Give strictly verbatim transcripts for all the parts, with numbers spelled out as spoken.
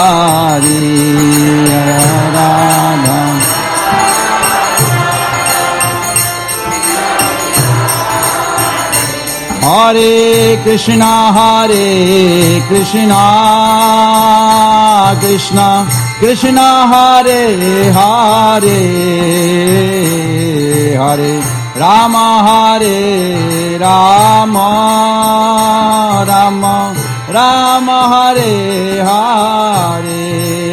Hare Radha Hare Krishna Hare Krishna Krishna Krishna Hare Hare Hare Rama Hare Rama Rama Rama Hare Hare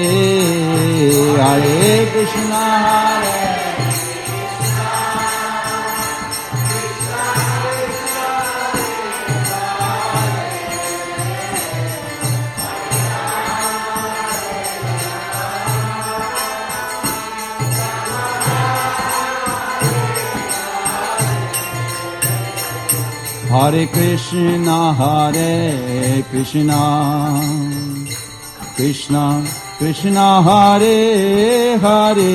Hare Krishna Hare Hare Krishna, Hare Krishna, Krishna, Krishna, Hare Hare,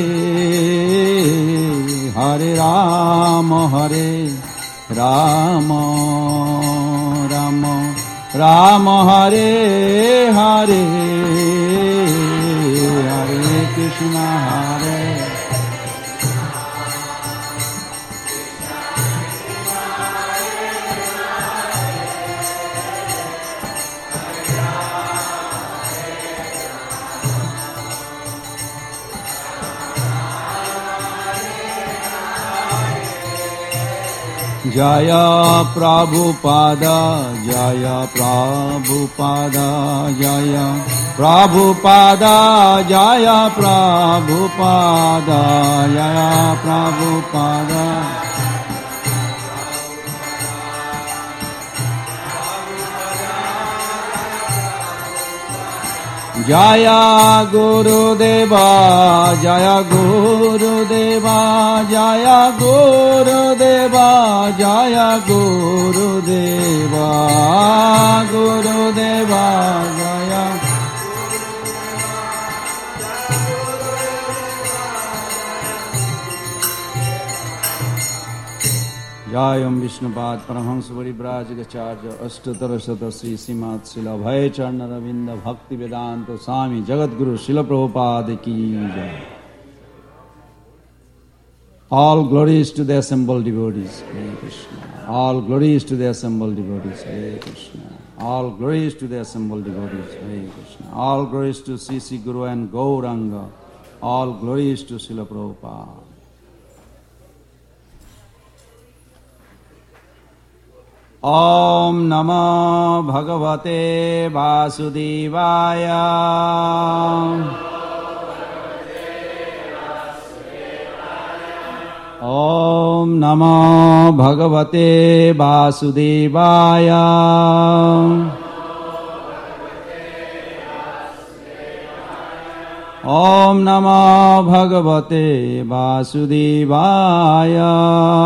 Hare Rama, Hare Rama, Rama, Rama, Hare Hare, Hare Krishna, Hare Jaya Prabhupada, Jaya Prabhupada, Jaya Prabhupada, Jaya Prabhupada, Jaya Prabhupada. Jaya Gurudeva, Jaya Gurudeva, Jaya Gurudeva, Jaya Gurudeva, Gurudeva, Jaya Jayam Vishnupad Paramahamsa Paribhrajagacharya Ashtatara Shata Sri Simat Sila Bhai Charna Ravinda Bhakti Vedanta Swami Jagadguru Srila Prabhupada Ki Jai. All glories to the assembled devotees, Hare Krishna. All glories to the assembled devotees, Hare Krishna. All glories to the assembled devotees, Hare Krishna. All glories to C C Guru and Gauranga. All glories to Srila Prabhupada. Om Namo Bhagavate Vasudevaya. Om Namo Bhagavate Vasudevaya. Om Namo Bhagavate Vasudevaya.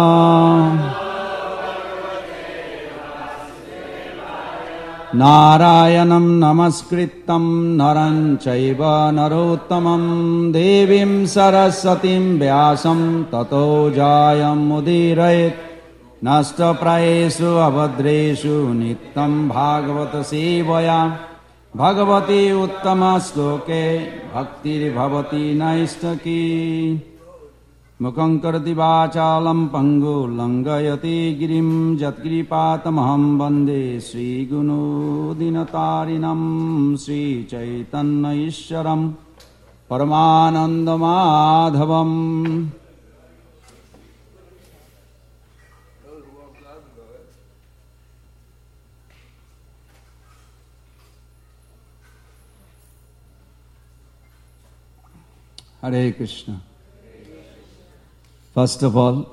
Narayanam namaskritam naran chaiva narottamam devim sarasatim vyasam tato jayam udirayet nasta prayesu abhadreshu nittam bhagavata sevaya bhagavati uttama sloke bhaktir bhavati naistaki Mukhaṁ karati vācālam pangu langayati girim jatkripatamaham vande Sri Gunu dinatarinam Sri Chaitanya Ishwaram Paramananda Madhavam. Hare Krishna. First of all,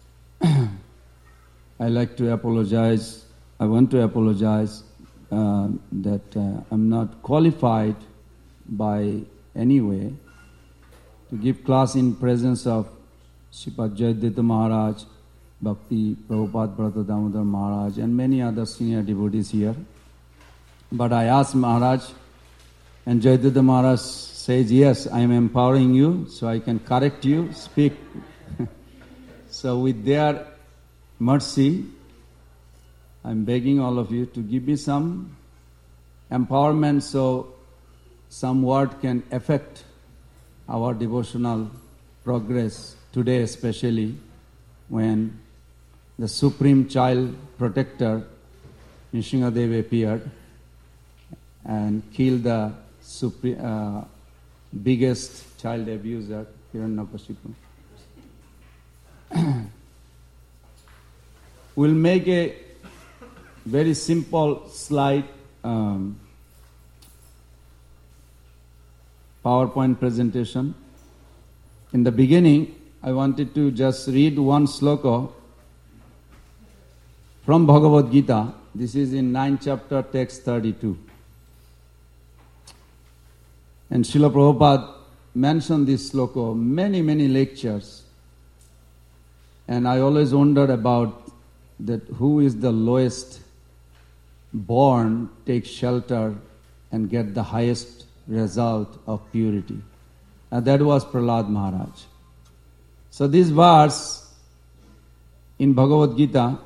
I like to apologize. I want to apologize uh, that uh, I'm not qualified by any way to give class in presence of Sripad Jayadvaita Maharaj, Bhakti Prabhupada Bharata Damodar Maharaj, and many other senior devotees here. But I asked Maharaj, and Jayadvaita Maharaj says, yes, I am empowering you, so I can correct you, speak. So with their mercy, I am begging all of you to give me some empowerment so some word can affect our devotional progress today, especially when the Supreme Child Protector, Nrsimhadev, appeared and killed the supre- uh, biggest child abuser, Hiranyakashipu. We'll make a very simple slide um, PowerPoint presentation. In the beginning, I wanted to just read one sloka from Bhagavad Gita. This is in ninth chapter, text thirty-two. And Srila Prabhupada mentioned this sloka many, many lectures. And I always wondered about that who is the lowest born, take shelter and get the highest result of purity. And that was Prahlad Maharaj. So this verse in Bhagavad Gita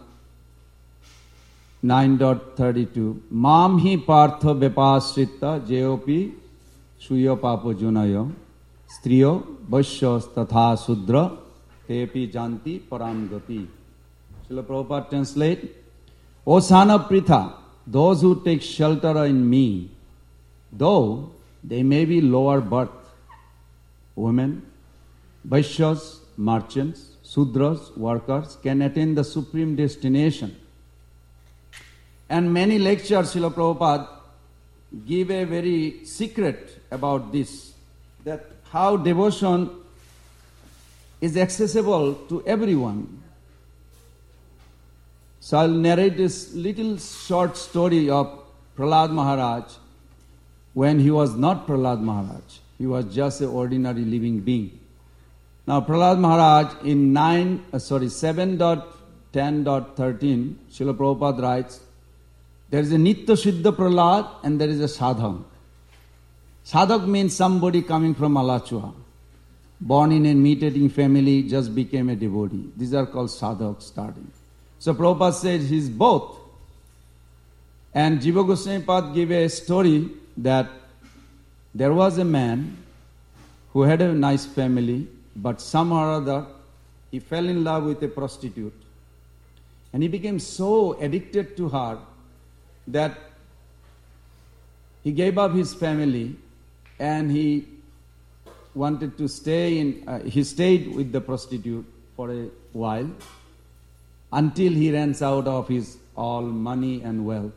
nine thirty-two, Mam hi partha vipasrita jeopi suyo papo junayo striyo vaishyas tatha sudra tepi janti param gati. Srila Prabhupada translate, O son of Pritha, those who take shelter in me, though they may be lower birth, women, Vaishyas, merchants, Sudras, workers, can attain the supreme destination. And many lectures, Srila Prabhupada give a very secret about this, that how devotion is accessible to everyone. So I'll narrate this little short story of Prahlad Maharaj when he was not Prahlad Maharaj. He was just an ordinary living being. Now Prahlad Maharaj in nine, uh, sorry, seven ten thirteen, Srila Prabhupada writes, there is a Nitya Siddha Prahlad and there is a Sadhak. Sadhak means somebody coming from Alachua, born in a meat-eating family, just became a devotee. These are called Sadhak starting. So Prabhupada said he's both. And Jiva Goswami Pad gave a story that there was a man who had a nice family, but somehow or other he fell in love with a prostitute. And he became so addicted to her that he gave up his family and he wanted to stay in, uh, he stayed with the prostitute for a while until he runs out of his all money and wealth.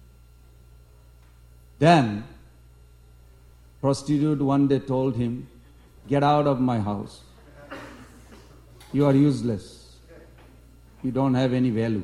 Then, prostitute one day told him, get out of my house. You are useless. You don't have any value.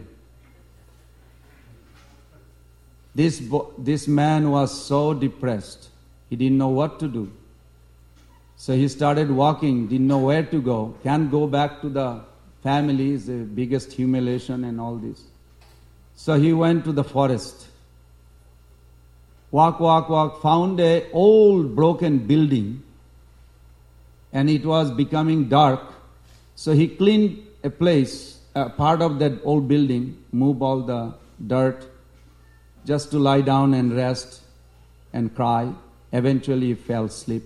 This, bo- this man was so depressed. He didn't know what to do. So he started walking, didn't know where to go, can't go back to the family, is the biggest humiliation and all this. So he went to the forest. Walk, walk, walk, found a old broken building and it was becoming dark. So he cleaned a place, a part of that old building, moved all the dirt just to lie down and rest and cry. Eventually he fell asleep.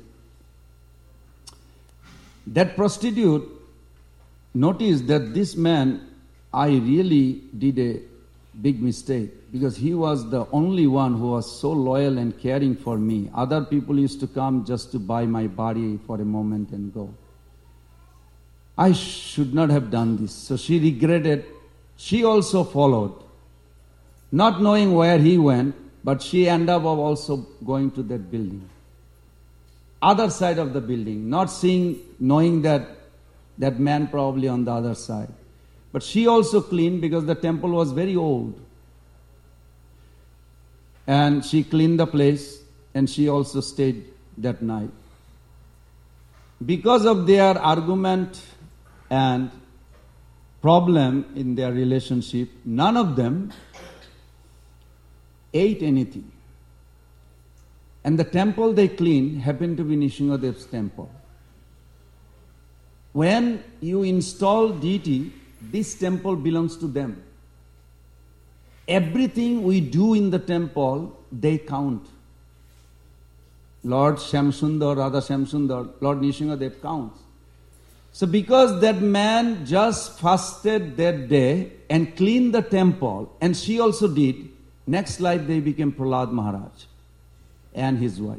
That prostitute noticed that this man, I really did a big mistake because he was the only one who was so loyal and caring for me. Other people used to come just to buy my body for a moment and go. I should not have done this. So she regretted. She also followed, not knowing where he went, but she ended up also going to that building. Other side of the building, not seeing, knowing that that man probably on the other side. But she also cleaned because the temple was very old. And she cleaned the place and she also stayed that night. Because of their argument and problem in their relationship, none of them ate anything. And the temple they cleaned happened to be Nrsimhadev's temple. When you install deity, this temple belongs to them. Everything we do in the temple, they count. Lord Shamsundar, Radha Shamsundar, Lord Nrsingadev counts. So because that man just fasted that day and cleaned the temple, and she also did, next life they became Prahlad Maharaj and his wife.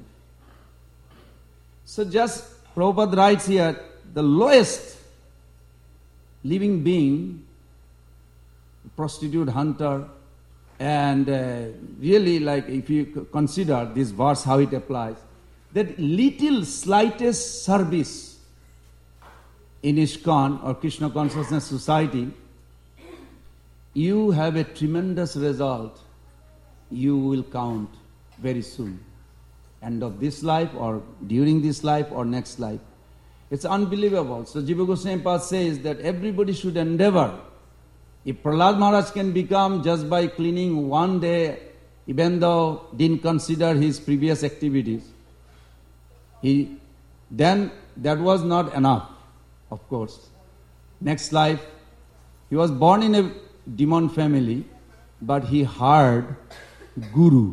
So just Prabhupada writes here, the lowest living being, prostitute hunter, and uh, really like if you consider this verse how it applies, that little slightest service in ISKCON or Krishna Consciousness Society, you have a tremendous result you will count very soon. End of this life or during this life or next life. It's unbelievable. So Jiva Goswami Pad says that everybody should endeavor. If Prahlad Maharaj can become just by cleaning one day, even though didn't consider his previous activities, he then that was not enough, of course. Next life, he was born in a demon family, but he heard Guru,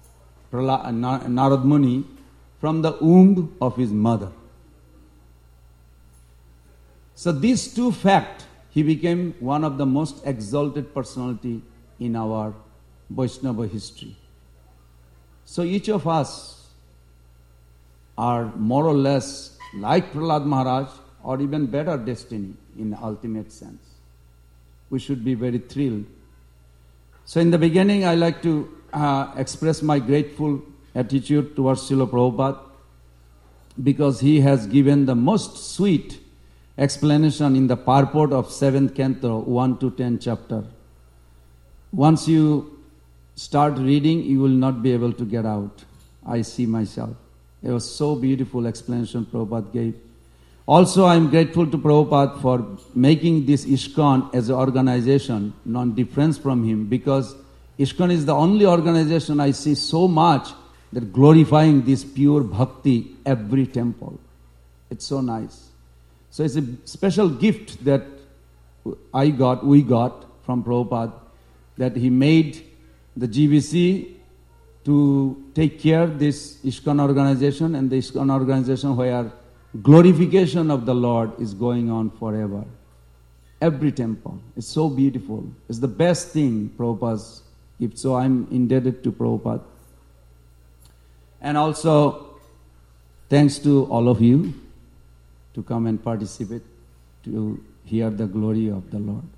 Narad Muni, from the womb of his mother. So these two facts, he became one of the most exalted personality in our Vaishnava history. So each of us are more or less like Prahlad Maharaj or even better destiny in the ultimate sense. We should be very thrilled. So in the beginning I like to uh, express my grateful attitude towards Srila Prabhupada because he has given the most sweet explanation in the purport of seventh canto, one to ten chapter. Once you start reading, you will not be able to get out. I see myself. It was so beautiful explanation Prabhupada gave. Also, I am grateful to Prabhupada for making this ISKCON as an organization, non-difference from him, because ISKCON is the only organization I see so much that glorifying this pure bhakti every temple. It's so nice. So it's a special gift that I got, we got from Prabhupada, that he made the G V C to take care of this ISKCON organization, and the ISKCON organization where glorification of the Lord is going on forever. Every temple. It's so beautiful. It's the best thing Prabhupada's gift. So I'm indebted to Prabhupada. And also, thanks to all of you to come and participate, to hear the glory of the Lord.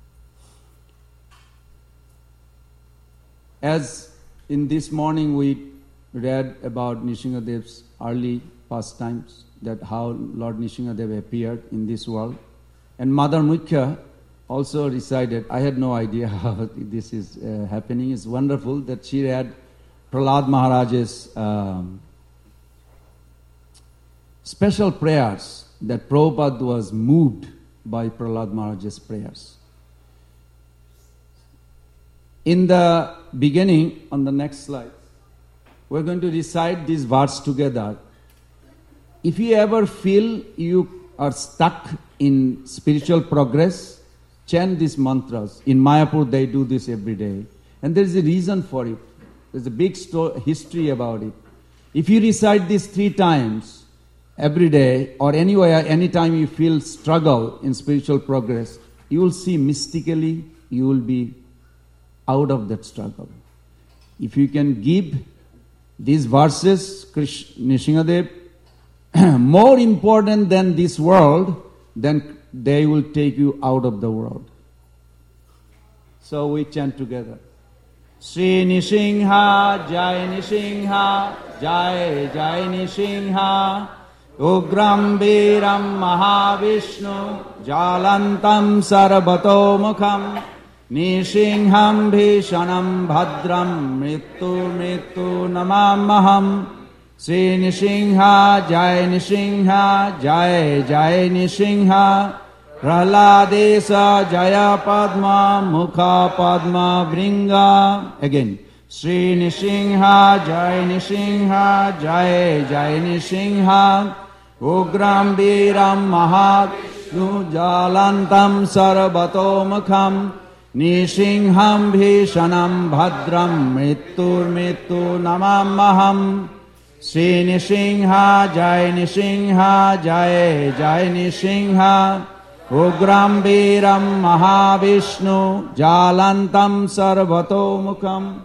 As in this morning we read about Nrsingadev's early pastimes, that how Lord Nrsingadev appeared in this world. And Mother Mukhya also recited, I had no idea how this is uh, happening. It's wonderful that she read Prahlad Maharaj's um, special prayers, that Prabhupada was moved by Prahlad Maharaj's prayers. In the beginning, on the next slide, we're going to recite this verse together. If you ever feel you are stuck in spiritual progress, chant these mantras. In Mayapur, they do this every day. And there is a reason for it. There's a big sto- history about it. If you recite this three times, every day or anywhere, anytime you feel struggle in spiritual progress, you will see mystically you will be out of that struggle. If you can give these verses, Nrsingadev, more important than this world, then they will take you out of the world. So we chant together. Sri Nrsimha, Jai Nrsimha, Jai Jai Nrsimha, Ugram Viram Mahavishnu, Jalantam Sarvato Mukham, Nrsimham Bhishanam Bhadram, Mrittu Mrittu Namamaham. Sri Nrsimha, Jai Nrsimha, Jai Jai Nrsimha, Prahladesa Jaya Padma, Mukha Padma Bringa. Again. Sri Nrsimha, Jai Nrsimha, Jai Jai Nrsimha, Ugram Viram Mahavishnu, Jalantam Sarvato Mukham, Nrsimham Bhishanam Bhadram, Mrittur Mrittu Namamaham. Sri Nisingha, Jai Nisingha, Jai Jai Nisingha, Ugram Viram Mahavishnu, Jalantam Sarvato Mukham,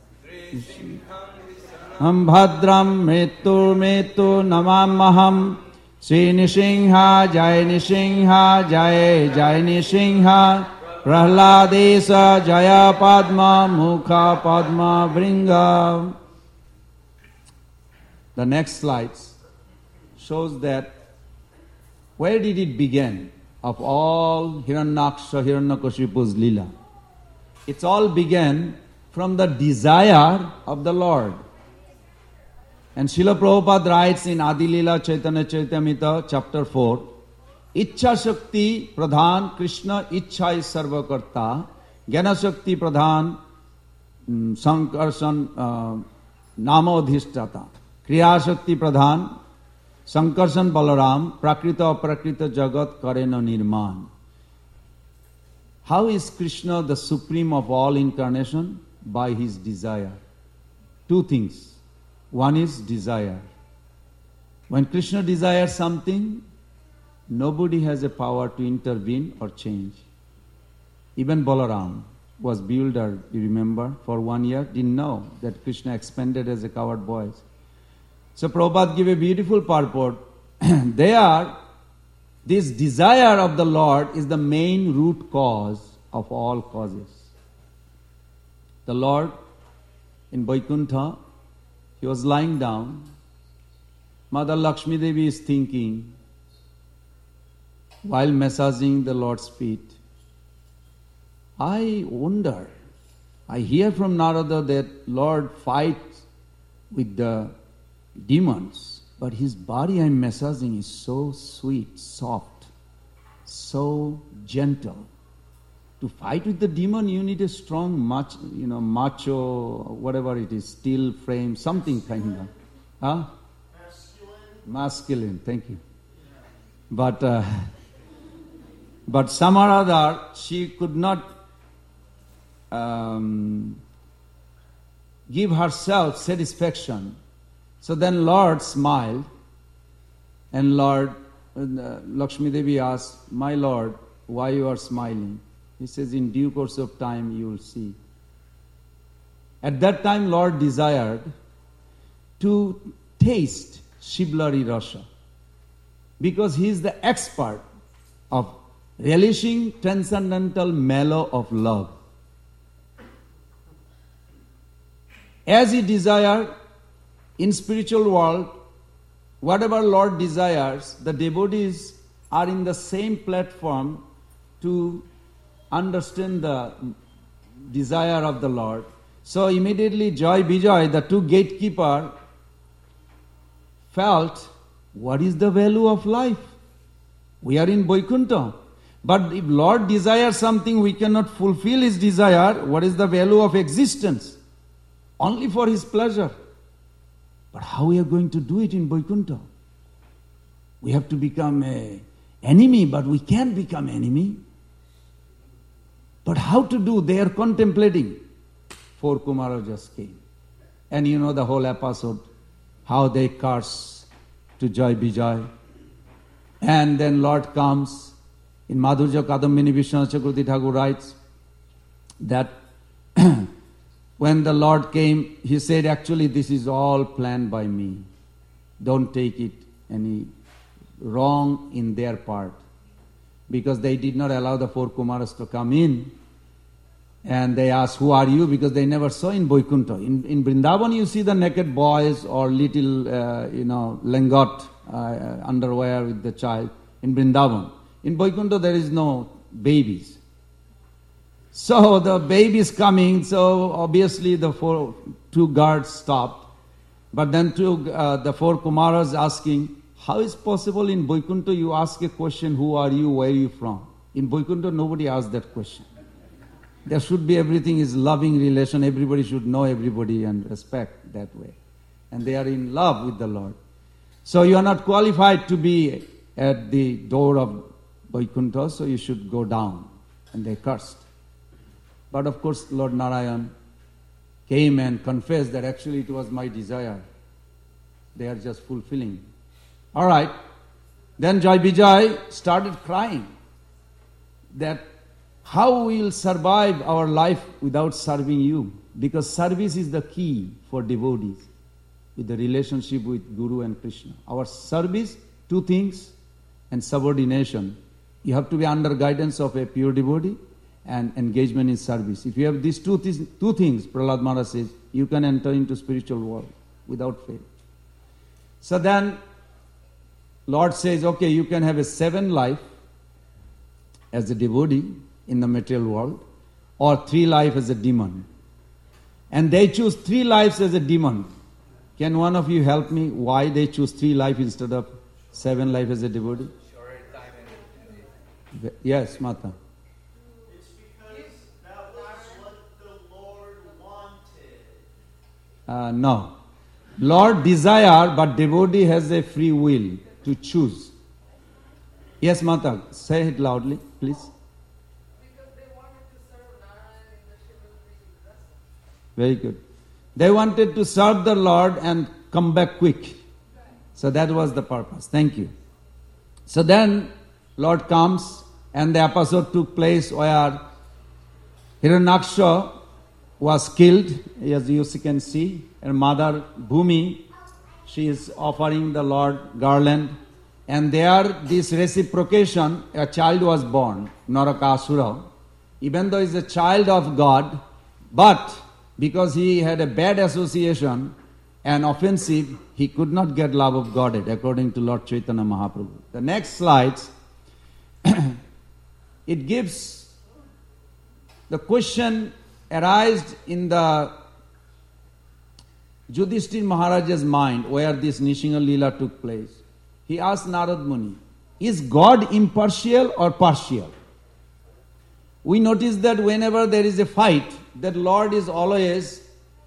Bhadram Mritur Mritu Namamaham, Sri Nisingha, Jai Nisingha, Jai Jai Nisingha, Prahladesa, Jaya Padma, Mukha Padma Vringa. The next slides shows that where did it begin of all Hiranyaksha, Hiranyakashipu's lila? It's all began from the desire of the Lord. And Srila Prabhupada writes in Adi Lila Chaitanya Charitamrita, chapter four, Ichha Shakti Pradhan Krishna Ichha is Sarvakarta, Jnana Shakti Pradhan um, Sankarsan uh, Namodhishtata, Kriya Shakti Pradhan Sankarsan Balaram, Prakrita Prakrita Jagat Karena Nirman. How is Krishna the supreme of all incarnation? By his desire. Two things. One is desire. When Krishna desires something, nobody has a power to intervene or change. Even Balaram was builder, you remember, for one year, didn't know that Krishna expanded as a coward boy. So Prabhupada gave a beautiful purport. There, this desire of the Lord is the main root cause of all causes. The Lord in Vaikuntha, he was lying down. Mother Lakshmi Devi is thinking while massaging the Lord's feet. I wonder, I hear from Narada that Lord fights with the demons, but his body I'm massaging is so sweet, soft, so gentle. To fight with the demon, you need a strong, macho, you know, macho, whatever it is, steel frame, something kind of. Huh? Masculine. Masculine, thank you. But, uh, but some or other, she could not um, give herself satisfaction. So then Lord smiled, and Lord, uh, Lakshmi Devi asked, my Lord, why you are smiling? He says, in due course of time you will see. At that time Lord desired to taste Shivlari Rasa, because he is the expert of relishing transcendental mellow of love. As he desired in spiritual world, whatever Lord desires, the devotees are in the same platform to understand the desire of the Lord. So immediately Joy Vijay, the two gatekeepers, felt, what is the value of life? We are in Vaikuntha. But if Lord desires something, we cannot fulfill his desire. What is the value of existence? Only for his pleasure. But how we are going to do it in Vaikuntha? We have to become an enemy, but we can't become enemy. But how to do? They are contemplating. Four Kumaras just came. And you know the whole episode, how they curse to Joy Vijay. And then Lord comes. In Madhurya Kadambini, Vishwanath Chakravarti Thakur writes that when the Lord came, he said, actually this is all planned by me. Don't take it any wrong in their part. Because they did not allow the four Kumaras to come in. And they asked, who are you? Because they never saw in Vaikuntha. In, in Vrindavan you see the naked boys or little, uh, you know, langot, uh, underwear with the child. In Vrindavan. In Vaikuntha there is no babies. So the baby is coming, so obviously the four, two guards stopped. But then two, uh, the four Kumaras asking, how is possible in Vaikuntha you ask a question, who are you, where are you from? In Vaikuntha nobody asks that question. There should be everything is loving relation, everybody should know everybody and respect that way. And they are in love with the Lord. So you are not qualified to be at the door of Vaikuntha, so you should go down. And they cursed. But of course Lord Narayan came and confessed that actually it was my desire. They are just fulfilling. All right. Then Jai Vijay started crying that how we will survive our life without serving you, because service is the key for devotees with the relationship with Guru and Krishna. Our service, two things, and subordination. You have to be under guidance of a pure devotee and engagement in service. If you have these two, th- two things, Prahlad Maharaj says, you can enter into spiritual world without fail. So then Lord says, okay, you can have a seven life as a devotee in the material world, or three life as a demon. And they choose three lives as a demon. Can one of you help me why they choose three life instead of seven life as a devotee? Shorter time and, and Yes, Mata. It's because that was what the Lord wanted. Uh, no. Lord desire, but devotee has a free will to choose. Yes, Mata, say it loudly, please. Because they wanted to serve Narayan in the Shivalpuri rasa. Very good. They wanted to serve the Lord and come back quick. So that was the purpose. Thank you. So then Lord comes and the episode took place where Hiranyaksha was killed, as you can see. Her mother Bhumi, she is offering the Lord garland. And there, this reciprocation, a child was born, Narakasura. Even though he is a child of God, but because he had a bad association and offensive, he could not get love of Godhead, according to Lord Chaitanya Mahaprabhu. The next slides, it gives the question arised in the Yudhishthira Maharaj's mind where this Nishinga Leela took place. He asked Narad Muni, is God impartial or partial? We notice that whenever there is a fight, that Lord is always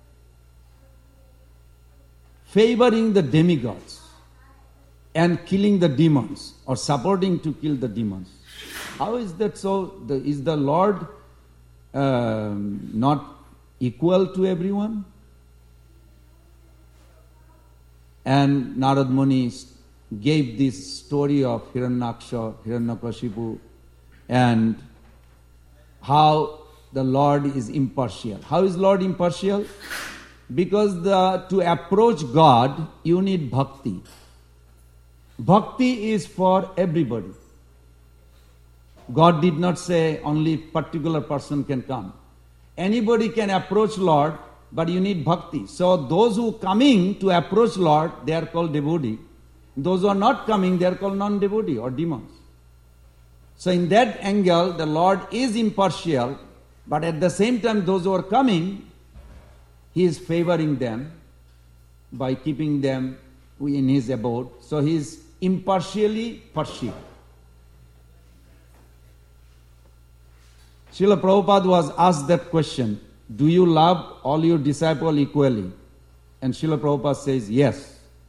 favoring the demigods and killing the demons or supporting to kill the demons. How is that so? The, is the Lord um, not equal to everyone? And Narad Muni gave this story of Hiranyaksha, Hiranyakashipu, and how the Lord is impartial. How is Lord impartial? Because the, to approach God, you need bhakti. Bhakti is for everybody. God did not say only particular person can come. Anybody can approach Lord, but you need bhakti. So those who coming to approach Lord, they are called devotee. Those who are not coming, they are called non-devotee or demons. So in that angle, the Lord is impartial, but at the same time, those who are coming, He is favoring them by keeping them in His abode. So He is impartially partial. Srila Prabhupada was asked that question, do you love all your disciples equally? And Srila Prabhupada says, yes.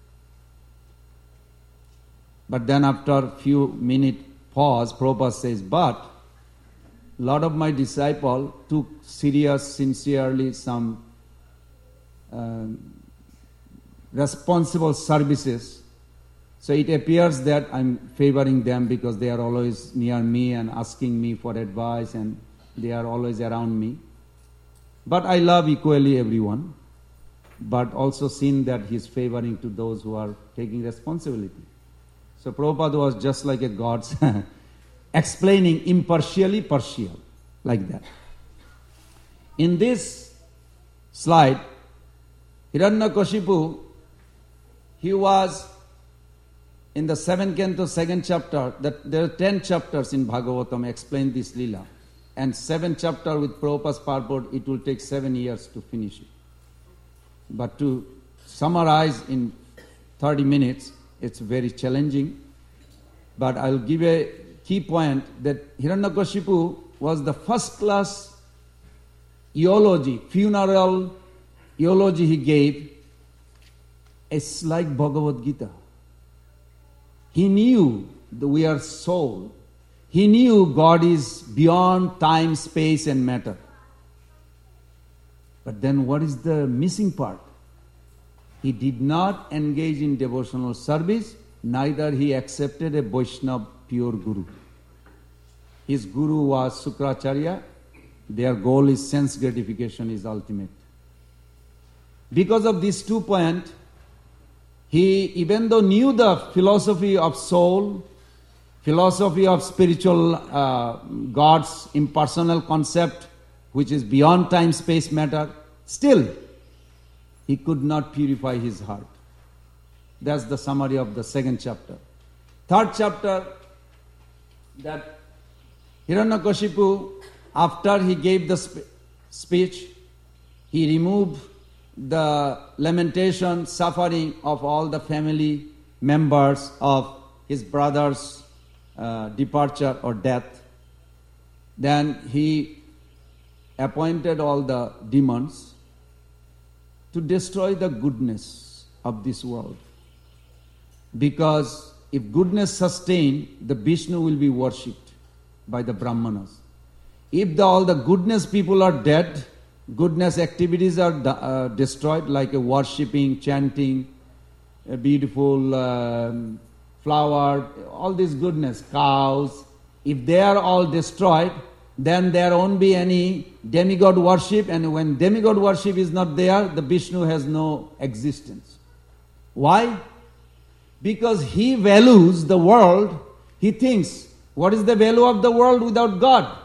But then after a few minutes pause, Prabhupada says, but a lot of my disciples took serious, sincerely some um, responsible services. So it appears that I'm favoring them because they are always near me and asking me for advice and they are always around me. But I love equally everyone, but also seen that He's favoring to those who are taking responsibility. So Prabhupada was just like a God explaining impartially partial, like that. In this slide, Hiranyakashipu, he was in the seventh canto, second chapter, that there are ten chapters in Bhagavatam explain this Leela. And seventh chapter with Prabhupada's purport, it will take seven years to finish it. But to summarize in thirty minutes, it's very challenging. But I'll give a key point that Hiranyakashipu was the first class eulogy, funeral eulogy he gave. It's like Bhagavad Gita. He knew that we are soul. He knew God is beyond time, space and matter. But then what is the missing part? he did not engage in devotional service, neither he accepted a Vaishnava pure guru. His guru was Sukracharya. Their goal is sense gratification is ultimate. Because of these two points, he, even though knew the philosophy of soul, philosophy of spiritual uh, God's impersonal concept, which is beyond time, space, matter, still he could not purify his heart. That's the summary of the second chapter. Third chapter, that Hiranyakashipu, after he gave the sp- speech, he removed the lamentation, suffering of all the family members of his brother's uh, departure or death. Then he appointed all the demons to destroy the goodness of this world. Because if goodness sustained, the Vishnu will be worshipped by the Brahmanas. If the, all the goodness people are dead, goodness activities are uh, destroyed, like a worshipping, chanting, a beautiful um, flower, all this goodness, cows, if they are all destroyed, then there won't be any demigod worship, and when demigod worship is not there, the Vishnu has no existence. Why? Because he values the world. He thinks, what is the value of the world without God?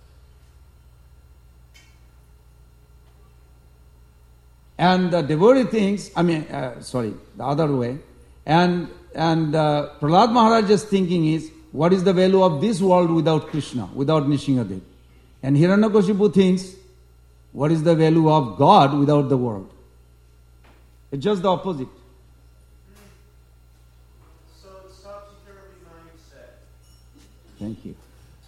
And the devotee thinks, I mean, uh, sorry, the other way. And and uh, Prahlad Maharaj's thinking is, what is the value of this world without Krishna, without Nrsimhadev? And Hiranyakashipu thinks, what is the value of God without the world? It's just the opposite. So it's topsy-turvy mindset. Thank you.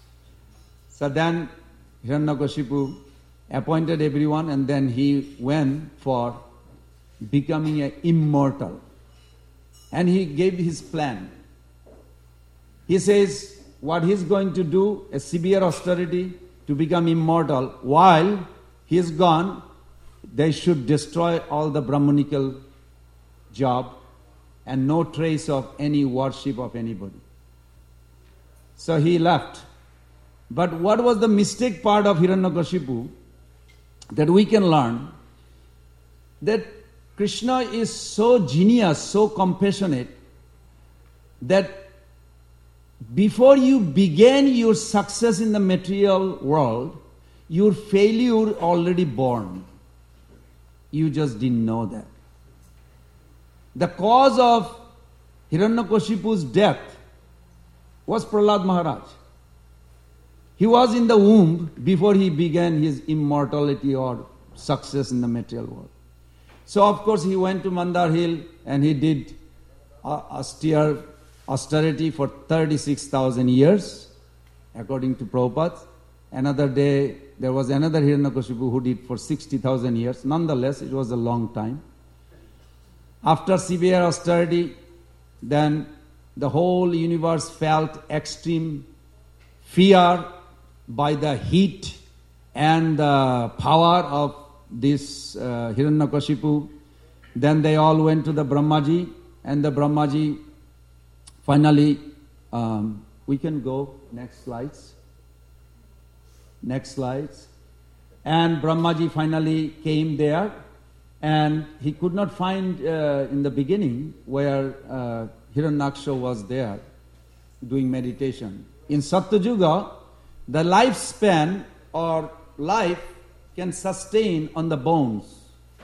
So then Hiranyakashipu appointed everyone, and then he went for becoming an immortal. And he gave his plan. He says what he's going to do, a severe austerity to become immortal. While he is gone, they should destroy all the Brahmanical job and no trace of any worship of anybody. So he left. But what was the mistake part of Hiranyakashipu that we can learn? That Krishna is so genius, so compassionate, that before you began your success in the material world, your failure already born. You just didn't know that. The cause of Hiranyakashipu's death was Prahlad Maharaj. He was in the womb before he began his immortality or success in the material world. So of course he went to Mandar Hill and he did austere austerity for thirty-six thousand years, according to Prabhupada. Another day there was another Hiranyakashipu who did for sixty thousand years. Nonetheless, it was a long time. After severe austerity, then the whole universe felt extreme fear by the heat and the power of this uh, Hiranyakashipu. Then they all went to the Brahmaji, and the Brahmaji finally, um, we can go next slides. Next slides. And Brahmaji finally came there, and he could not find uh, in the beginning where uh, Hiranyaksha was there doing meditation. In Satyuga, the lifespan or life can sustain on the bones.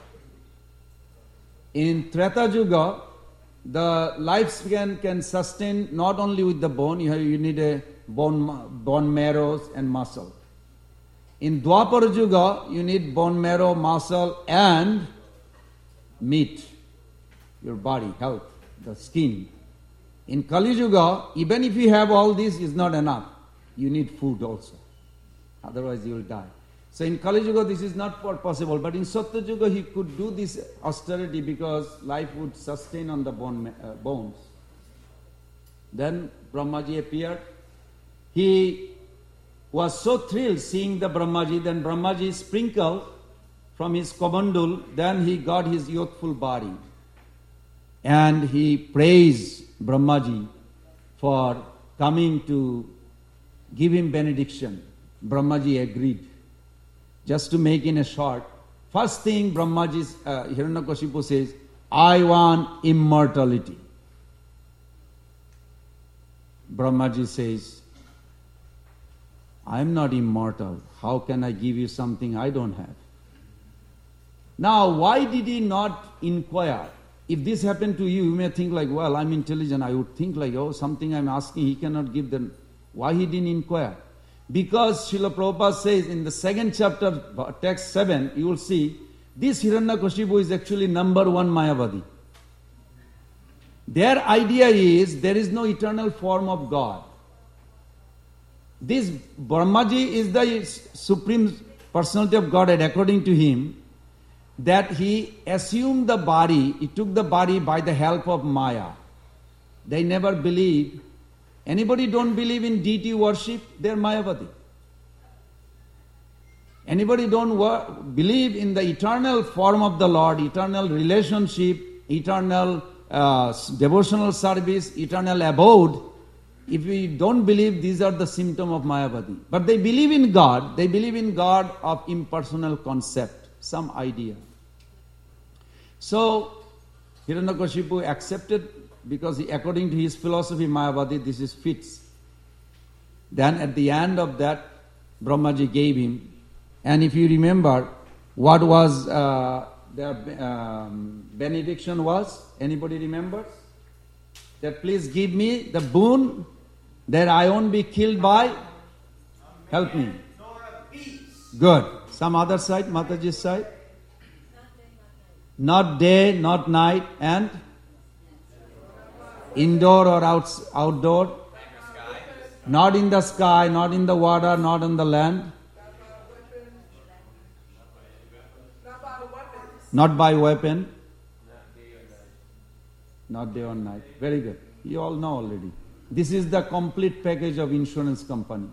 In Treta Yuga, the lifespan can sustain not only with the bone, you, have, you need a bone, bone marrows and muscle. In Dwapara Yuga, you need bone marrow, muscle and meat, your body, health, the skin. In Kali Yuga, even if you have all this, is not enough. You need food also. Otherwise you will die. So in Kali Yuga, this is not possible. But in Satya Yuga, he could do this austerity because life would sustain on the bone, uh, bones. Then Brahmaji appeared. He was so thrilled seeing the Brahmaji. Then Brahmaji sprinkled from his Kabandul. Then he got his youthful body. and he praised Brahmaji for coming to give him benediction. Brahmaji agreed. Just to make it a short, first thing Brahmaji, uh, Hiranyakashipu says, I want immortality. Brahmaji says, I am not immortal. How can I give you something I don't have? Now, why did he not inquire? If this happened to you, you may think like, well, I'm intelligent. I would think like, oh, something I'm asking, he cannot give them. Why he didn't inquire? Because Srila Prabhupada says in the second chapter, text seven, you will see, this Hiranyakashipu is actually number one Mayavadi. Their idea is, there is no eternal form of God. This Brahmaji is the supreme personality of Godhead, according to him, that he assumed the body, he took the body by the help of Maya. They never believe. Anybody don't believe in deity worship, they're Mayavadi. Anybody don't wor- believe in the eternal form of the Lord, eternal relationship, eternal uh, devotional service, eternal abode, if we don't believe, these are the symptom of Mayavadi. But they believe in God, they believe in God of impersonal concept, some idea. So, Hiranyakashipu accepted because he, according to his philosophy, Mayavadi, this is fits. Then at the end of that, Brahmaji gave him. And if you remember, what was uh, their um, benediction was? Anybody remembers? That please give me the boon that I won't be killed by. Help me. Good. Some other side, Mataji's side? Not day, not night, and indoor or out, outdoor. Not in the sky, not in the water, not on the land. Not by weapon. Not day or night. Very good. You all know already. This is the complete package of insurance company.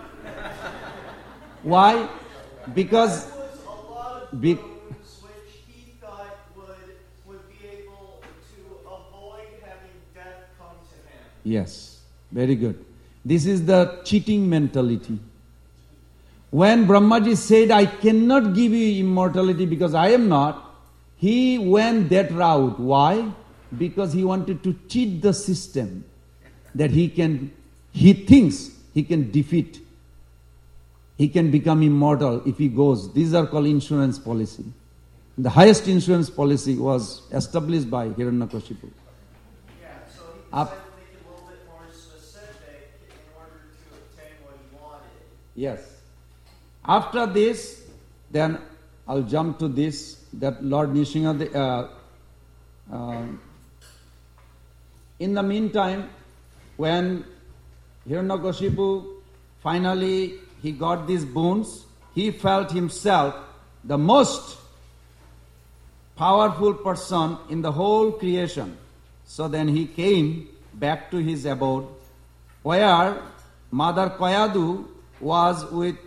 Why? Because be, which he thought would would be able to avoid having death come to him. yes, very good. This is the cheating mentality. When Brahmaji said, I cannot give you immortality because I am not, he went that route. Why? Because he wanted to cheat the system that he can, he thinks he can defeat. He can become immortal if he goes. These are called insurance policy. The highest insurance policy was established by Hiranyakashipu. Yeah, so he Up. decided to make it a little bit more specific in order to obtain what he wanted. Yes. After this, then I'll jump to this, that Lord Nrsimha, uh, uh, in the meantime, when Hiranyakashipu finally he got these boons, he felt himself the most powerful person in the whole creation. So then he came back to his abode, where Mother Kayadu was with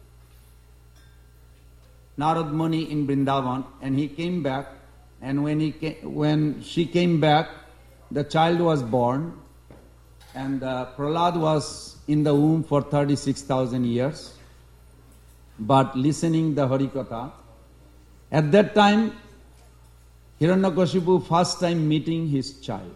Narad Muni in Vrindavan, and he came back, and when he came, when she came back, the child was born, and uh, Prahlad was in the womb for thirty-six thousand years, but listening the Harikatha. At that time, Hiranyakashipu first time meeting his child.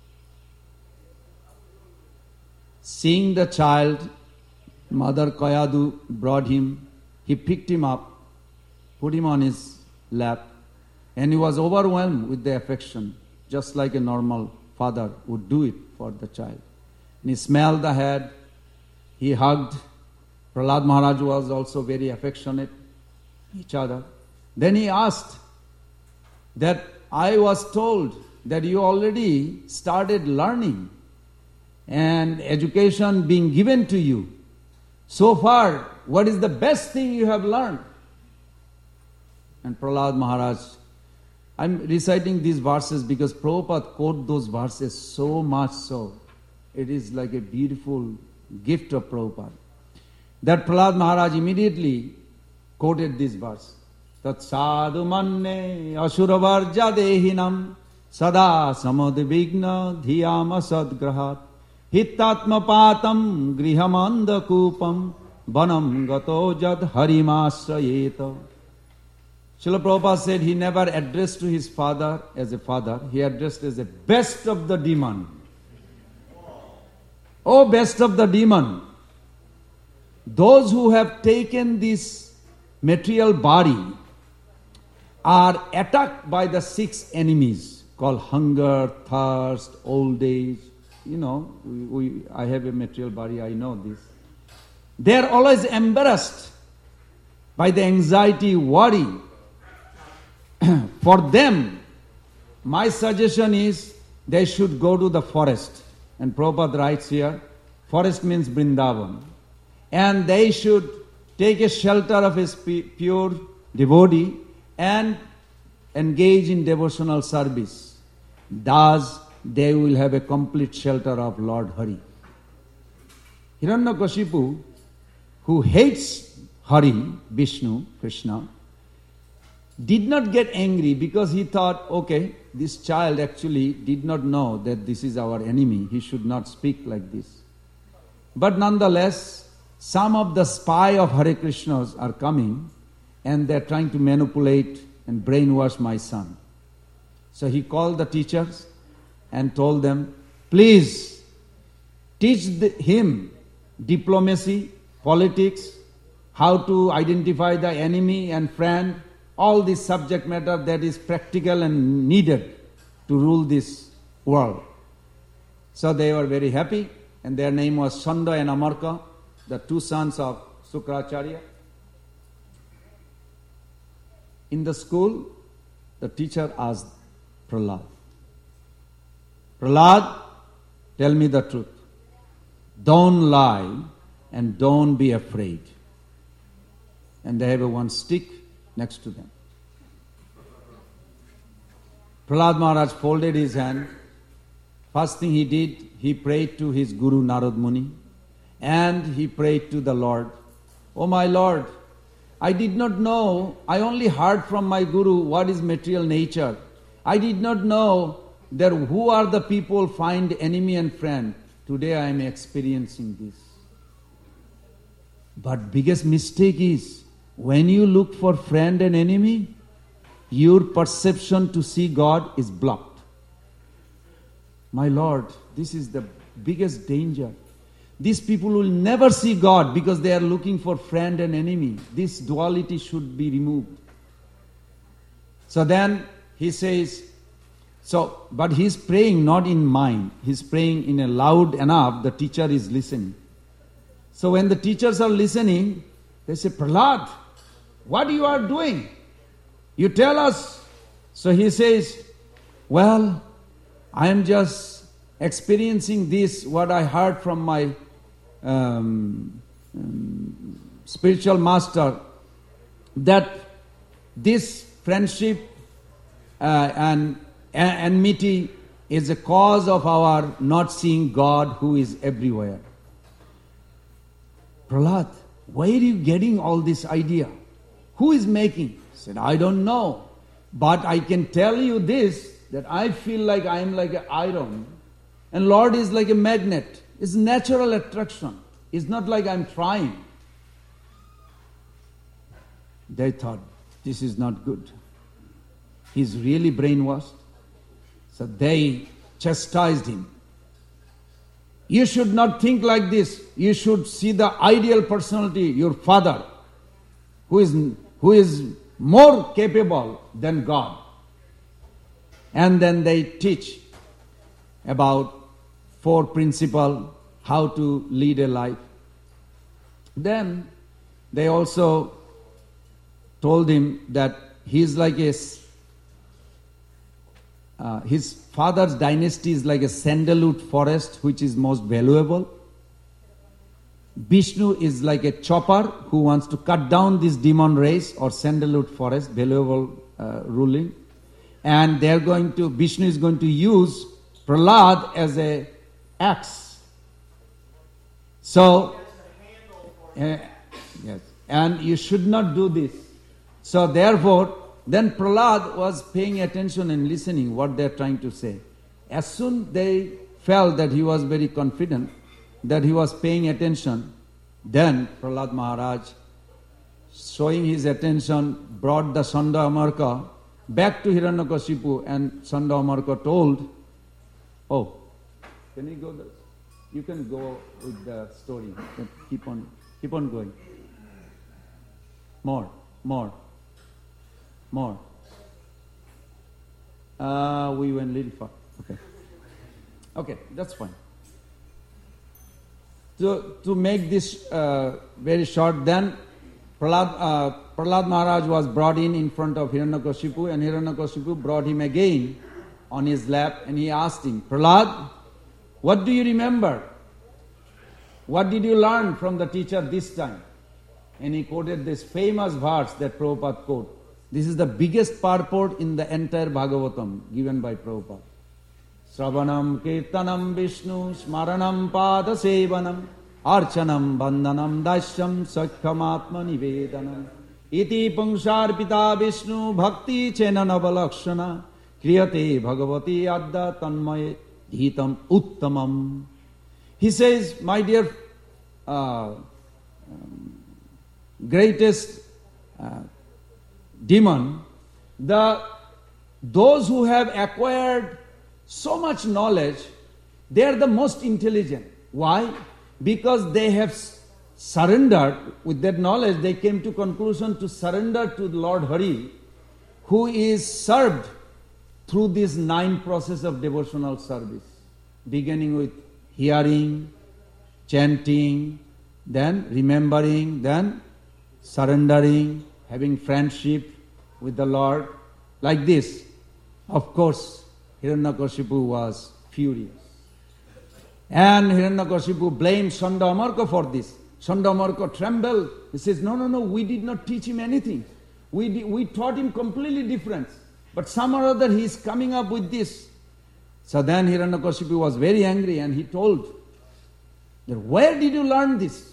Seeing the child, Mother Kayadu brought him, he picked him up, put him on his lap, and he was overwhelmed with the affection, just like a normal father would do it for the child. And he smelled the head, he hugged. Prahlad Maharaj was also very affectionate, each other. Then he asked that, I was told that you already started learning and education being given to you. So far, what is the best thing you have learned? And Prahlad Maharaj, I'm reciting these verses because Prabhupada quote those verses so much so. It is like a beautiful gift of Prabhupada. That Prahlad Maharaj immediately quoted this verse. Tat sadhu manne asuravarja dehinam sada samadvigna dhyama sadgrahat hittatma patam grihamanda kupam vanam gato jad harimasrayeta. Srila Prabhupada said he never addressed to his father as a father, he addressed as a best of the demon. Oh, best of the demon. Those who have taken this material body are attacked by the six enemies called hunger, thirst, old age. You know, we, we, I have a material body, I know this. They are always embarrassed by the anxiety, worry. For them, my suggestion is they should go to the forest. And Prabhupada writes here, forest means Vrindavan. And they should take a shelter of his pure devotee and engage in devotional service. Thus, they will have a complete shelter of Lord Hari. Hiranyakashipu, who hates Hari, Vishnu, Krishna, did not get angry because he thought, okay, this child actually did not know that this is our enemy. He should not speak like this. But nonetheless, some of the spy of Hare Krishnas are coming and they are trying to manipulate and brainwash my son. So he called the teachers and told them, please teach the, him diplomacy, politics, how to identify the enemy and friend, all this subject matter that is practical and needed to rule this world. So they were very happy, and their name was Chanda and Amarka, the two sons of Sukracharya. In the school, the teacher asked Prahlad, Prahlad, tell me the truth. Don't lie and don't be afraid. And they have a one stick next to them. Prahlad Maharaj folded his hand. First thing he did, he prayed to his Guru Narad Muni, and he prayed to the Lord. Oh my Lord, I did not know, I only heard from my Guru what is material nature. I did not know that who are the people find enemy and friend. Today I am experiencing this. But biggest mistake is, when you look for friend and enemy, your perception to see God is blocked. My Lord, this is the biggest danger. These people will never see God because they are looking for friend and enemy. This duality should be removed. So then he says, so, but he's praying not in mind. He's praying in a loud enough, the teacher is listening. So when the teachers are listening, they say, Prahlad, what you are doing? You tell us. So he says, well, I am just experiencing this, what I heard from my um, um, spiritual master, that this friendship uh, and enmity is a cause of our not seeing God who is everywhere. Prahlad, where are you getting all this idea? Who is making? He said, I don't know. But I can tell you this, that I feel like I am like an iron and Lord is like a magnet. It's natural attraction. It's not like I'm trying. They thought, this is not good. He's really brainwashed. So they chastised him. You should not think like this. You should see the ideal personality, your father, who is, who is more capable than God. And then they teach about four principles, how to lead a life. Then they also told him that he is like a Uh, his father's dynasty is like a sandalwood forest which is most valuable. Vishnu is like a chopper who wants to cut down this demon race or sandalwood forest, valuable uh, ruling. And they are going to, Vishnu is going to use Prahlad as a axe. So, uh, yes, and you should not do this. So therefore, Then Prahlad was paying attention and listening what they are trying to say. As soon they felt that he was very confident, that he was paying attention, then Prahlad Maharaj, showing his attention, brought the Sanda Amarka back to Hiranyakashipu, and Sanda Amarka told, oh, can you go there? You can go with the story. Keep on, keep on going. More, more, more. Uh, we went a little far. Okay. Okay, that's fine. To, to make this uh, very short, then Prahlad, uh, Prahlad Maharaj was brought in in front of Hiranyakashipu, and Hiranyakashipu brought him again on his lap, and he asked him, Prahlad, what do you remember? What did you learn from the teacher this time? And he quoted this famous verse that Prabhupada quoted. This is the biggest purport in the entire Bhagavatam given by Prabhupada. Sravanam kirtanam Vishnu smaranam pada sevanam archanam bandhanam dashyam sakhyam atma nivedanam iti pungsharpita Vishnu bhakti chena navalakshana kriyate bhagavati adda tanmaya dhitam uttamam. He says, my dear uh, um, greatest uh, demon, the those who have acquired so much knowledge, they are the most intelligent. Why? Because they have surrendered with that knowledge. They came to conclusion to surrender to the Lord Hari, who is served through this nine process of devotional service, beginning with hearing, chanting, then remembering, then surrendering, having friendship with the Lord, like this. Of course, Hiranyakashipu was furious. And Hiranyakashipu blamed Sanda Amarka for this. Sanda Amarka trembled. He says, no, no, no, we did not teach him anything. We, di- we taught him completely different. But somehow or other he is coming up with this. So then Hiranyakashipu was very angry, and he told, that, where did you learn this?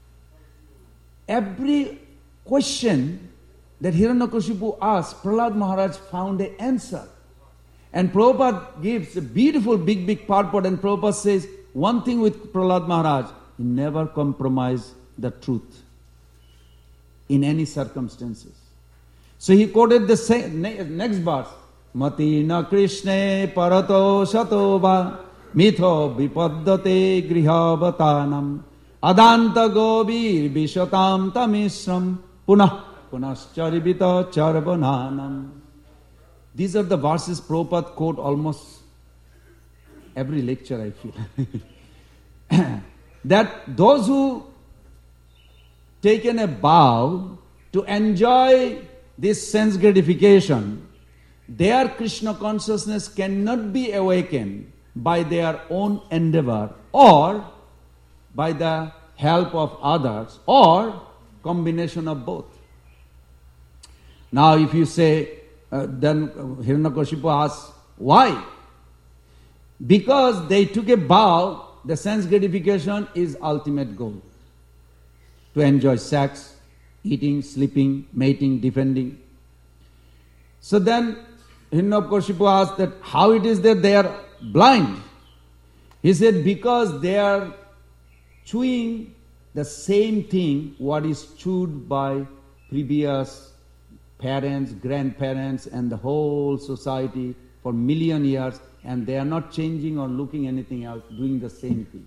Every question that Hiranyakashipu asked, Prahlad Maharaj found an answer. And Prabhupada gives a beautiful big, big purport, and Prabhupada says, one thing with Prahlad Maharaj, he never compromised the truth in any circumstances. So he quoted the same, next verse, Mati na Krishna parato satova mitho vipaddate grihabatanam adanta gobir vishatam tamisram punah punascharibita charvananam. These are the verses Prabhupada quote almost every lecture, I feel. That those who taken a vow to enjoy this sense gratification, their Krishna consciousness cannot be awakened by their own endeavor or by the help of others or combination of both. Now if you say, uh, then Hiranyakashipu asks, why? Because they took a vow, the sense gratification is ultimate goal. To enjoy sex, eating, sleeping, mating, defending. So then Hiranyakashipu asked that how it is that they are blind. He said because they are chewing the same thing what is chewed by previous parents, grandparents and the whole society for million years, and they are not changing or looking anything else, doing the same thing.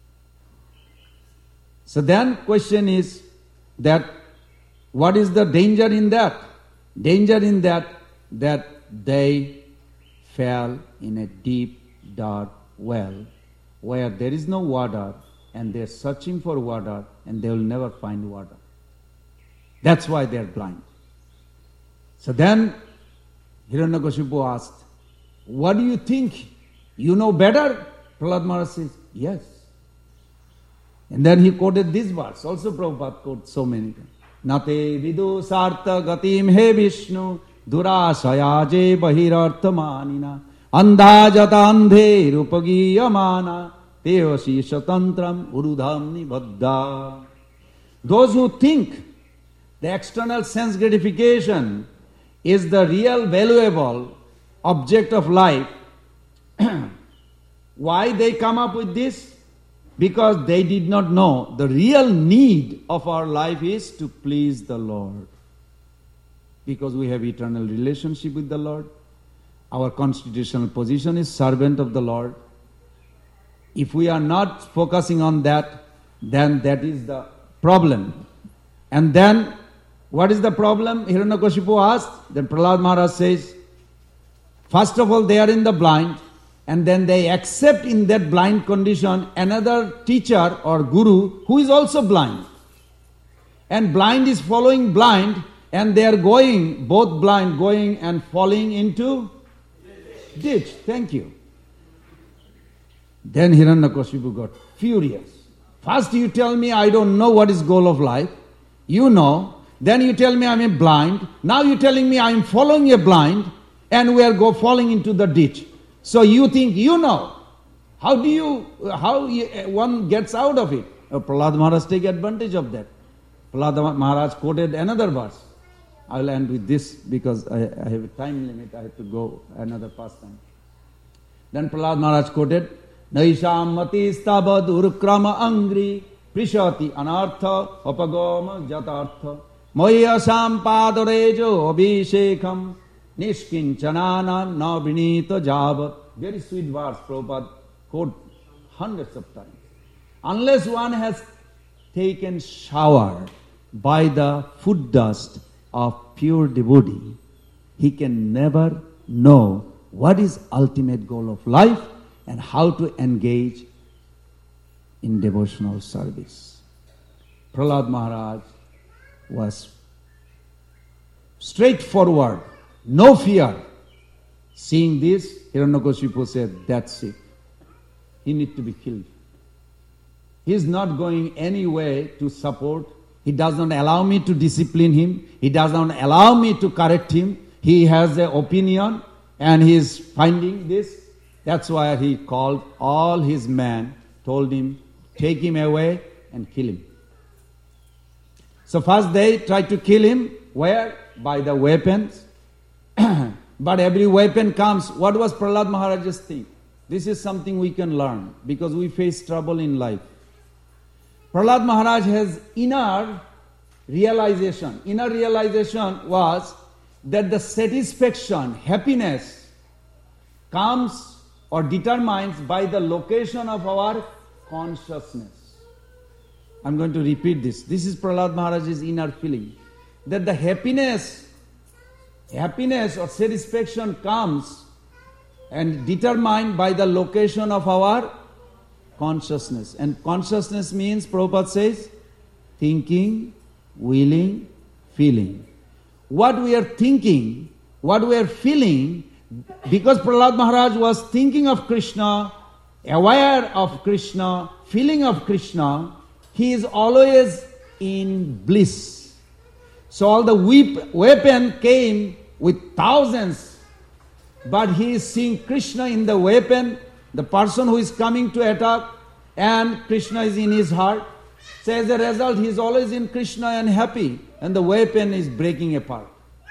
So then question is that what is the danger in that? Danger in that that they fell in a deep, dark well where there is no water and they are searching for water and they will never find water. That's why they are blind. So then Hiranyakashipu asked, what do you think? You know better? Prahlad Maharaj says, yes. And then he quoted this verse. Also Prabhupada quotes so many times. Nate vidu sartha gatim he Vishnu durashayaje bahirartha manina andhajata andhe rupagiyamana teosi shatantram urudhamni Those who think the external sense gratification is the real valuable object of life. Why they come up with this? Because they did not know the real need of our life is to please the Lord. Because we have eternal relationship with the Lord. Our constitutional position is servant of the Lord. If we are not focusing on that, then that is the problem. And then, what is the problem? Hiranyakashipu asked. Then Prahlad Maharaj says, first of all, they are in the blind, and then they accept in that blind condition another teacher or guru who is also blind. And blind is following blind, and they are going, both blind, going and falling into ditch. Thank you. Then Hiranyakashipu got furious. First you tell me I don't know what is goal of life. You know. Then you tell me I am blind. Now you are telling me I am following a blind, and we are go falling into the ditch. So you think you know. How do you, how you, one gets out of it? Uh, Prahlad Maharaj take advantage of that. Prahlad Maharaj quoted another verse. I will end with this because I, I have a time limit. I have to go another pastime. Then Prahlad Maharaj quoted, Naisham mati stabad urkrama angri prishati anartha apagoma jatartha moyasam padarejo abhishekam nishkinchanana na vinita javat. Very sweet verse, Prabhupada quote hundreds of times. Unless one has taken shower by the foot dust of pure devotee, he can never know what is ultimate goal of life and how to engage in devotional service. Prahlad Maharaj was straightforward, no fear. Seeing this, Hiranyakashipu said, that's it. He needs to be killed. He is not going any way to support. He does not allow me to discipline him. He does not allow me to correct him. He has an opinion and he is finding this. That's why he called all his men, told him, take him away and kill him. So first they tried to kill him. Where? By the weapons. But every weapon comes. What was Prahlad Maharaj's thing? This is something we can learn because we face trouble in life. Prahlad Maharaj has inner realization. Inner realization was that the satisfaction, happiness comes or determines by the location of our consciousness. I'm going to repeat this. This is Prahlad Maharaj's inner feeling. That the happiness, happiness or satisfaction comes and determined by the location of our consciousness. And consciousness means, Prabhupada says, thinking, willing, feeling. What we are thinking, what we are feeling, because Prahlad Maharaj was thinking of Krishna, aware of Krishna, feeling of Krishna, he is always in bliss. So all the whip, weapon came with thousands, but he is seeing Krishna in the weapon, the person who is coming to attack, and Krishna is in his heart. So as a result, he is always in Krishna and happy, and the weapon is breaking apart.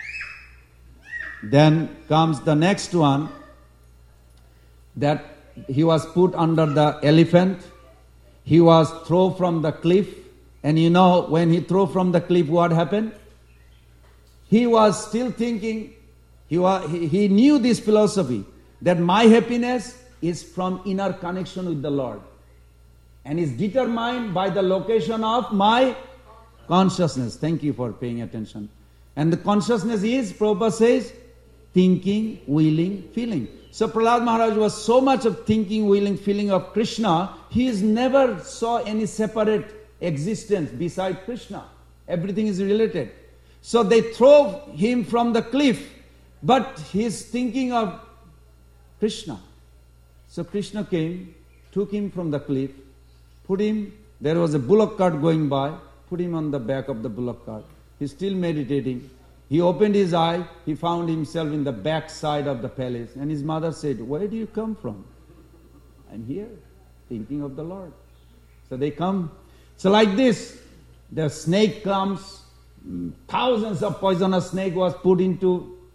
Then comes the next one, that he was put under the elephant. He was thrown from the cliff. And you know, when he threw from the cliff, what happened? He was still thinking, he, was, he, he knew this philosophy, that my happiness is from inner connection with the Lord. And is determined by the location of my consciousness. Thank you for paying attention. And the consciousness is, Prabhupada says, thinking, willing, feeling. So Prahlad Maharaj was so much of thinking, willing, feeling of Krishna, he is never saw any separate existence beside Krishna. Everything is related. So they throw him from the cliff, but he is thinking of Krishna. So Krishna came, took him from the cliff, put him, there was a bullock cart going by, put him on the back of the bullock cart. He's still meditating. He opened his eye, he found himself in the back side of the palace. And his mother said, where do you come from? I'm here, thinking of the Lord. So they come. So like this, the snake comes, thousands of poisonous snake was put into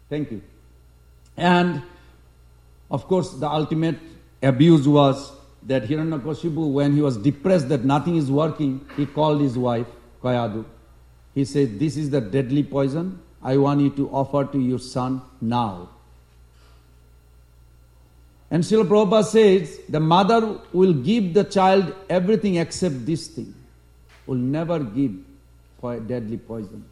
Thank you. And of course, the ultimate abuse was that Hiranyakashipu, when he was depressed that nothing is working, he called his wife, Kayadu. He said, this is the deadly poison. I want you to offer to your son now. And Srila Prabhupada says, the mother will give the child everything except this thing. Will never give po- deadly poison.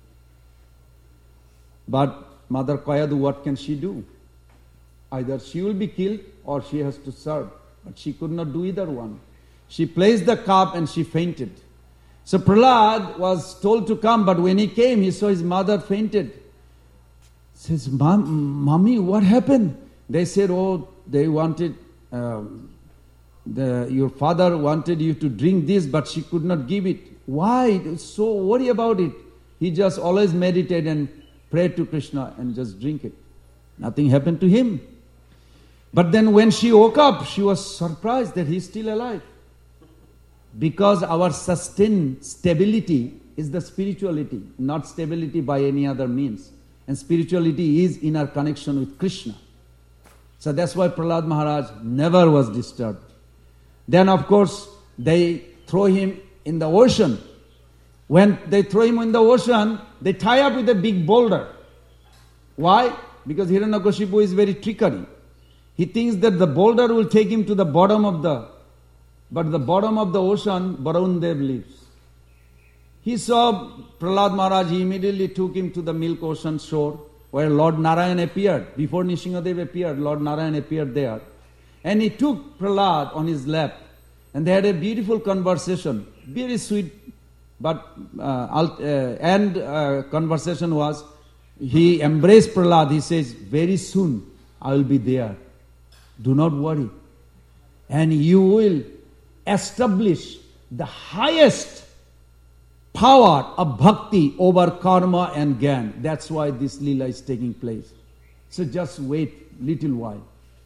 But Mother Kayadu, what can she do? Either she will be killed or she has to serve. But she could not do either one. She placed the cup and she fainted. So Prahlad was told to come, but when he came, he saw his mother fainted. He says, Mommy, what happened? They said, oh, they wanted, um, the, your father wanted you to drink this, but she could not give it. Why? So worry about it. He just always meditate and pray to Krishna and just drink it. Nothing happened to him. But then when she woke up, she was surprised that he's still alive. Because our sustained stability is the spirituality, not stability by any other means. And spirituality is in our connection with Krishna. So that's why Prahlad Maharaj never was disturbed. Then of course, they throw him in the ocean. When they throw him in the ocean, they tie up with a big boulder. Why? Because Hiranyakashipu is very trickery. He thinks that the boulder will take him to the bottom of the, but the bottom of the ocean, Varun Dev lives. He saw Prahlad Maharaj, he immediately took him to the milk ocean shore, where Lord Narayan appeared. Before Nishingadev appeared, Lord Narayan appeared there. And he took Prahlad on his lap, and they had a beautiful conversation, very sweet, but uh, uh, end uh, conversation was, he embraced Prahlad. He says, very soon I will be there. Do not worry. And you will establish the highest power of bhakti over karma and gyan. That's why this lila is taking place. So just wait little while.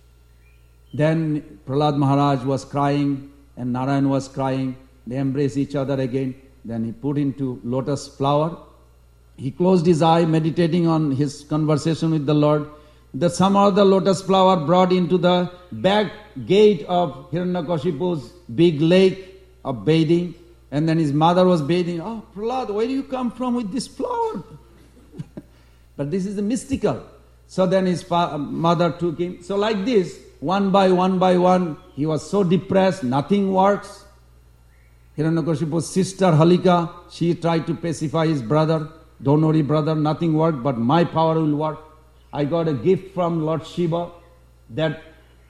Then Prahlad Maharaj was crying and Narayan was crying. They embraced each other again. Then he put into lotus flower. He closed his eye, meditating on his conversation with the Lord. The somehow the lotus flower brought into the back gate of Hiranyakashipu's big lake of bathing. And then his mother was bathing. Oh, Prahlad, where do you come from with this flower? But this is a mystical. So then his fa- mother took him. So like this, one by one by one, he was so depressed, nothing works. Hiranyakashipu's sister Halika, she tried to pacify his brother. Don't worry, brother, nothing worked, but my power will work. I got a gift from Lord Shiva that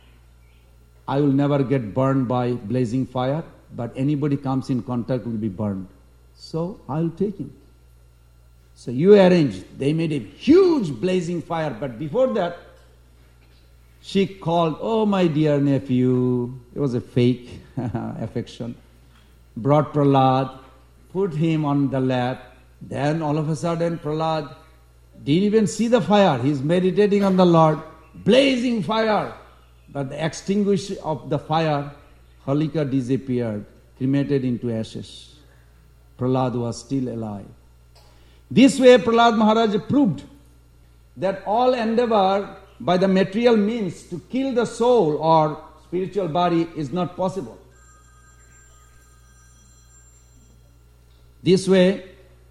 I will never get burned by blazing fire, but anybody comes in contact will be burned. So I'll take him. So you arranged. They made a huge blazing fire, but before that, she called, oh my dear nephew, it was a fake affection, brought Prahlad, put him on the lap. Then all of a sudden Prahlad didn't even see the fire. He's meditating on the Lord, blazing fire. But the extinguish of the fire, Halika disappeared, cremated into ashes. Prahlad was still alive. This way Prahlad Maharaj proved that all endeavor by the material means to kill the soul or spiritual body is not possible. This way,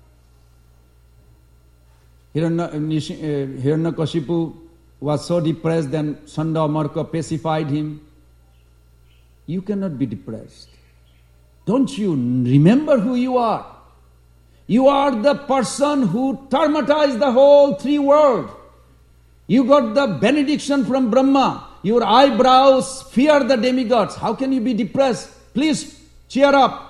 Hiranyakashipu was so depressed, then Sanda Amarka pacified him. You cannot be depressed. Don't you remember who you are? You are the person who traumatized the whole three world. You got the benediction from Brahma. Your eyebrows fear the demigods. How can you be depressed? Please cheer up.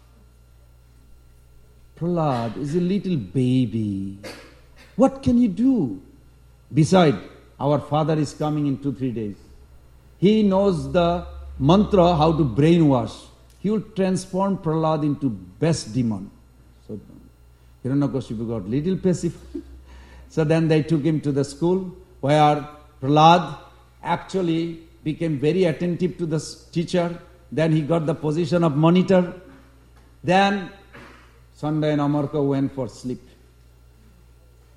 Prahlad is a little baby. What can you do? Besides, our father is coming in two, three days. He knows the mantra, how to brainwash. He will transform Prahlad into best demon. So Hiranyakashipu got little pacified. So then they took him to the school where Prahlad actually became very attentive to the teacher. Then he got the position of monitor. Then Sanda and Amarka went for sleep.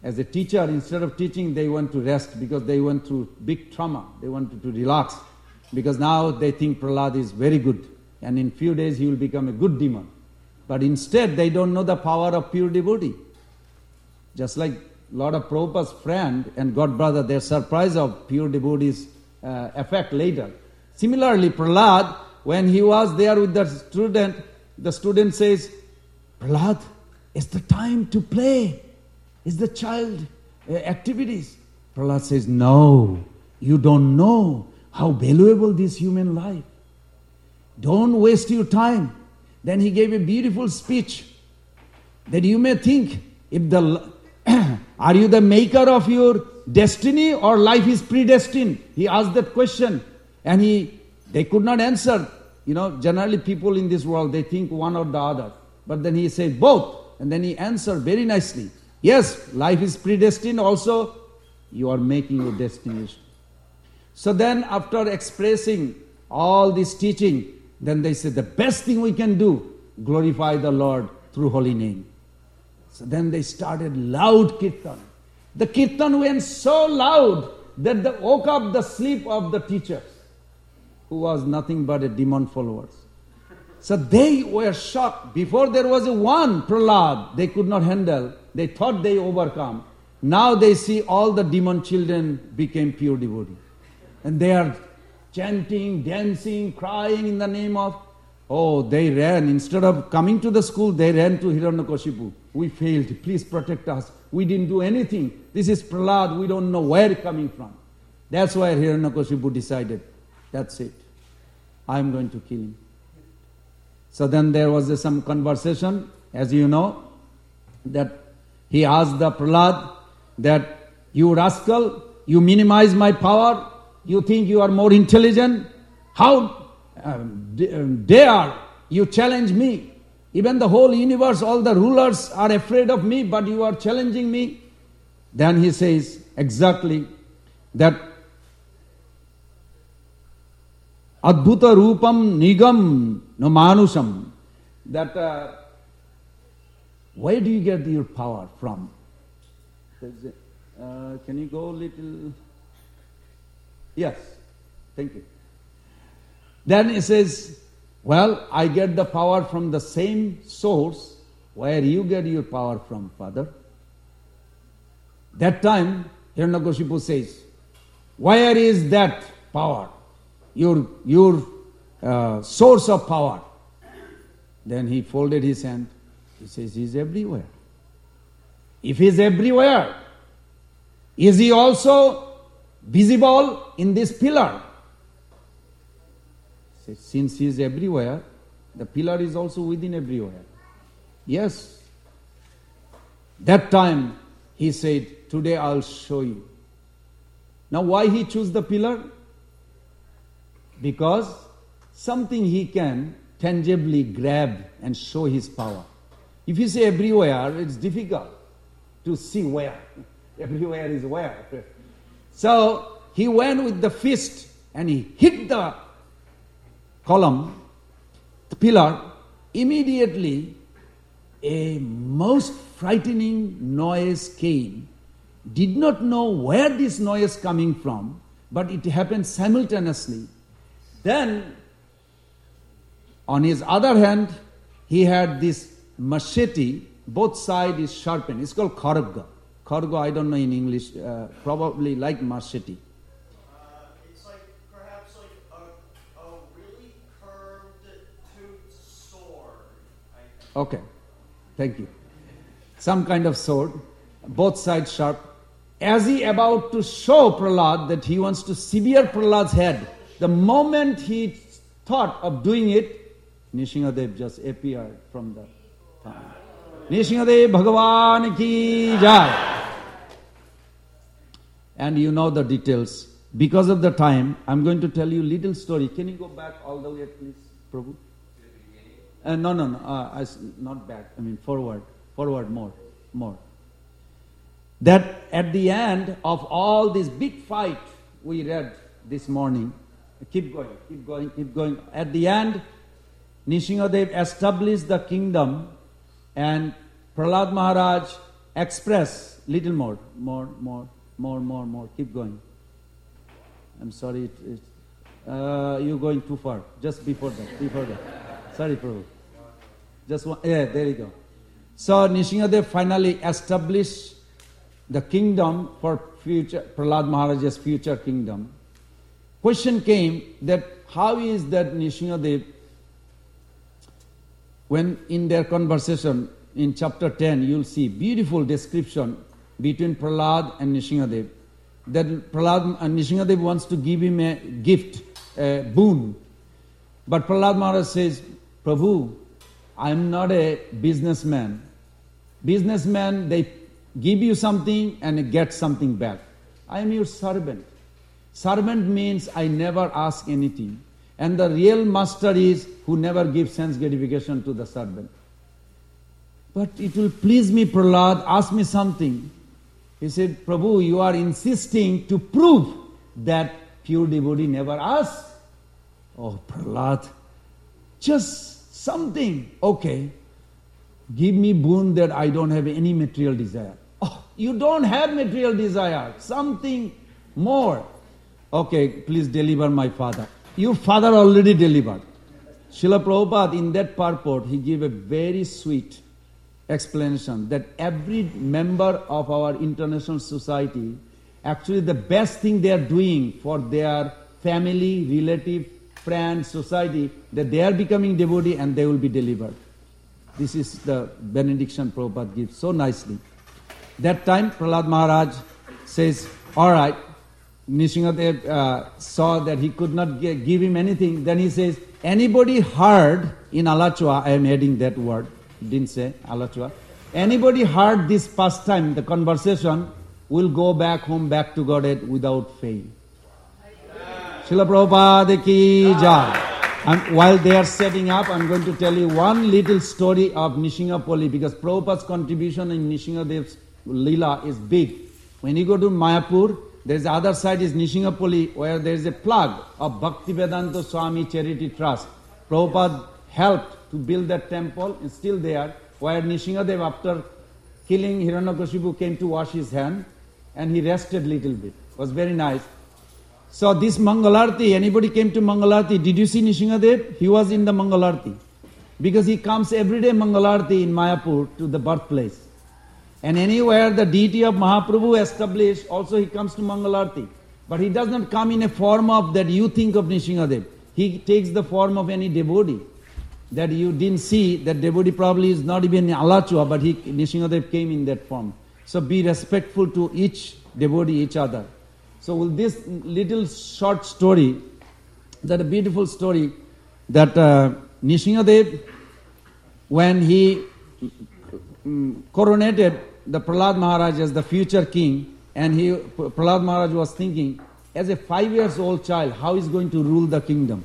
As a teacher, instead of teaching, they want to rest because they went through big trauma. They wanted to relax because now they think Prahlad is very good and in few days he will become a good demon. But instead, they don't know the power of pure devotee. Just like Lord of Prabhupada's friend and God brother, they're surprised of pure devotee's uh, effect later. Similarly, Prahlad, when he was there with the student, the student says, Prahlad, it's the time to play. It's the child uh, activities. Prahlad says, no, you don't know how valuable this human life. Don't waste your time. Then he gave a beautiful speech that you may think, if the are you the maker of your destiny or life is predestined? He asked that question and he they could not answer. You know, generally people in this world, they think one or the other. But then he said both. And then he answered very nicely. Yes, life is predestined. Also, you are making your destination. So then after expressing all this teaching, then they said the best thing we can do, glorify the Lord through holy name. So then they started loud kirtan. The kirtan went so loud that they woke up the sleep of the teachers, who was nothing but a demon followers. So they were shocked. Before there was a one Prahlad they could not handle. They thought they overcome. Now they see all the demon children became pure devotee. And they are chanting, dancing, crying in the name of... Oh, they ran. Instead of coming to the school, they ran to Hiranyakashipu. We failed. Please protect us. We didn't do anything. This is Prahlad. We don't know where it's coming from. That's why Hiranyakashipu decided, that's it. I'm going to kill him. So then there was some conversation, as you know, that he asked the Prahlad that, you rascal, you minimize my power, you think you are more intelligent, how um, d- um, dare you challenge me? Even the whole universe, all the rulers are afraid of me, but you are challenging me. Then he says exactly that Adbhuta Rupam Nigam no Manusham, that uh, where do you get your power from? Uh, can you go a little? Yes, thank you. Then he says, well, I get the power from the same source where you get your power from, Father. That time, Hiranyakashipu says, where is that power? Your, your uh, source of power. Then he folded his hand. He says, he's everywhere. If he's everywhere, is he also visible in this pillar? He says, since he is everywhere, the pillar is also within everywhere. Yes. That time he said, today I'll show you. Now why he chose the pillar? Because something he can tangibly grab and show his power. If you say everywhere, it's difficult to see where. Everywhere is where. So he went with the fist and he hit the column, the pillar. Immediately a most frightening noise came. Did not know where this noise coming from, but it happened simultaneously. Then, on his other hand, he had this machete, both sides is sharpened. It's called kharga. Kharga, I don't know in English, uh, probably like machete. Uh, it's like, perhaps like a, a really curved toothed sword, I think. Okay, thank you. Some kind of sword, both sides sharp. As he about to show Prahlad that he wants to sever Prahlad's head, the moment he thought of doing it, Nrsimhadev just appeared from the time. Nrsimhadev Bhagavan ki jai. And you know the details. Because of the time, I'm going to tell you a little story. Can you go back all the way, please, Prabhu? Uh, no, no, no. Uh, I, not back. I mean forward. Forward more. More. That at the end of all this big fight we read this morning, keep going, keep going, keep going. At the end, Nrsimhadev established the kingdom and Prahlad Maharaj expressed little more, more, more, more, more, more. Keep going. I'm sorry, it, it, uh, you're going too far. Just before that, before that. Sorry, Prabhu. Just one, yeah, there you go. So Nrsingadev finally established the kingdom for future, Prahlad Maharaja's future kingdom. Question came that how is that Nrsingadev, when in their conversation in chapter ten, you'll see beautiful description between Prahlad and Nrsingadev, that Prahlad and Nrsingadev wants to give him a gift, a boon. But Prahlad Maharaj says, Prabhu, I'm not a businessman. Businessmen, they give you something and get something back. I am your servant. Servant means I never ask anything. And the real master is who never gives sense gratification to the servant. But it will please me, Prahlad, ask me something. He said, Prabhu, you are insisting to prove that pure devotee never asks. Oh, Prahlad, just something. Okay, give me boon that I don't have any material desire. Oh, you don't have material desire. Something more. Okay, please deliver my father. Your father already delivered. Srila Prabhupada, in that purport, he gave a very sweet explanation that every member of our international society, actually the best thing they are doing for their family, relative, friend, society, that they are becoming devotee and they will be delivered. This is the benediction Prabhupada gives so nicely. That time Prahlad Maharaj says, all right, Nrsingadev uh, saw that he could not g- give him anything. Then he says, anybody heard in Alachua, I am adding that word, didn't say Alachua. Anybody heard this pastime, the conversation, will go back home, back to Godhead without fail. Srila Prabhupada ki jai. And while they are setting up, I'm going to tell you one little story of Nrsinghapoli, because Prabhupada's contribution in Nrsingadev's Leela is big. When you go to Mayapur, there's the other side is Nrsinghapoli, where there is a plug of Bhaktivedanta Swami Charity Trust. Prabhupada helped to build that temple, it's still there, where Nrsingadev, after killing Hiranyakashipu, came to wash his hand, and he rested little bit. It was very nice. So this Mangalarti, anybody came to Mangalarti, did you see Nrsingadev? He was in the Mangalarti. Because he comes every day Mangalarti in Mayapur to the birthplace. And anywhere the deity of Mahaprabhu established, also he comes to Mangalarti. But he does not come in a form of that you think of Nrsingadev. He takes the form of any devotee. That you didn't see, that devotee probably is not even in Alachua, but he, Nrsingadev came in that form. So be respectful to each devotee, each other. So with this little short story, that a beautiful story, that uh, Nrsingadev, when he um, coronated the Prahlad Maharaj as the future king, and he Prahlad Maharaj was thinking, as a five years old child, how is going to rule the kingdom?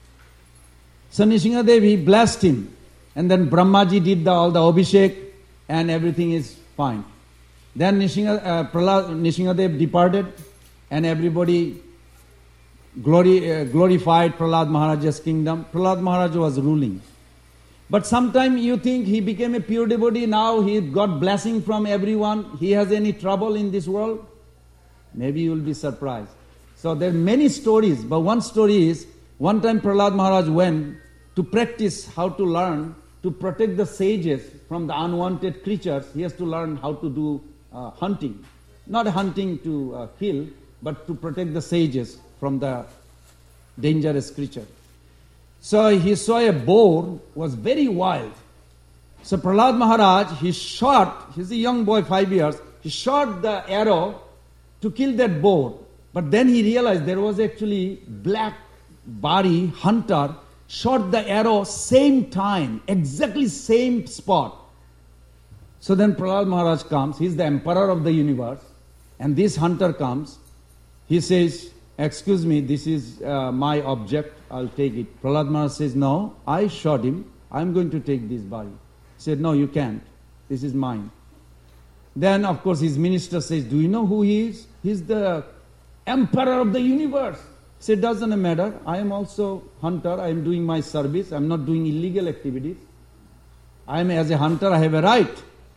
So Nrsingadev, he blessed him, and then Brahmaji did the, all the Abhishek, and everything is fine. Then Nrsinga, uh, Prahlad, Nrsingadev departed, and everybody glory, uh, glorified Prahlad Maharaj's kingdom. Prahlad Maharaj was ruling. But sometime you think he became a pure devotee, now he got blessing from everyone, he has any trouble in this world? Maybe you will be surprised. So there are many stories, but one story is, one time Prahlad Maharaj went to practice how to learn to protect the sages from the unwanted creatures. He has to learn how to do uh, hunting. Not hunting to uh, kill, but to protect the sages from the dangerous creature. So he saw a boar was very wild. So Prahlad Maharaj, he shot, he's a young boy, five years, he shot the arrow to kill that boar. But then he realized there was actually black body hunter, shot the arrow same time, exactly same spot. So then Prahlad Maharaj comes, he's the emperor of the universe, and this hunter comes, he says, excuse me, this is uh, my object, I'll take it. Prahlad Maharaj says, no, I shot him, I'm going to take this body. He said, no, you can't, this is mine. Then of course his minister says, do you know who he is? He's the emperor of the universe. He said, doesn't matter, I am also hunter, I am doing my service, I am not doing illegal activities. I am as a hunter, I have a right.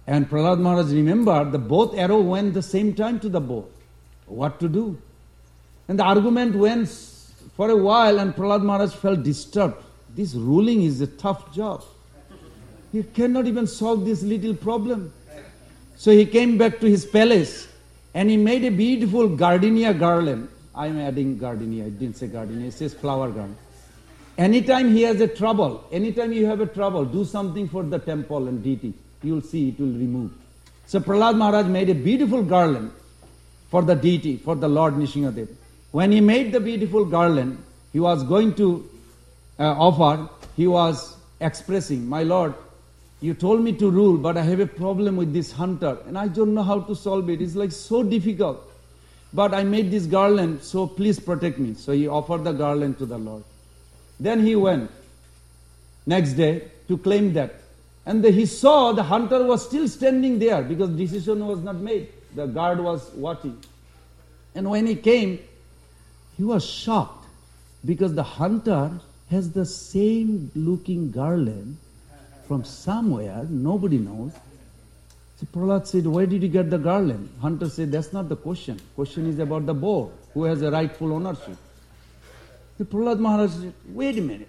And Prahlad Maharaj remembered that both arrow went the same time to the bow. What to do? And the argument went for a while, and Prahlad Maharaj felt disturbed. This ruling is a tough job. He cannot even solve this little problem. So he came back to his palace and he made a beautiful gardenia garland. I am adding gardenia, I didn't say gardenia, it says flower garland. Anytime he has a trouble, anytime you have a trouble, do something for the temple and deity. You will see it will remove. So Prahlad Maharaj made a beautiful garland for the deity, for the Lord Nrsimhadev. When he made the beautiful garland, he was going to uh, offer, he was expressing, my Lord, you told me to rule, but I have a problem with this hunter, and I don't know how to solve it. It's like so difficult. But I made this garland, so please protect me. So he offered the garland to the Lord. Then he went next day to claim that. And the, he saw the hunter was still standing there because decision was not made. The guard was watching. And when he came, he was shocked because the hunter has the same looking garland from somewhere, nobody knows. So Prahlad said, where did you get the garland? Hunter said, that's not the question. Question is about the bow, who has a rightful ownership. So Prahlad Maharaj said, wait a minute.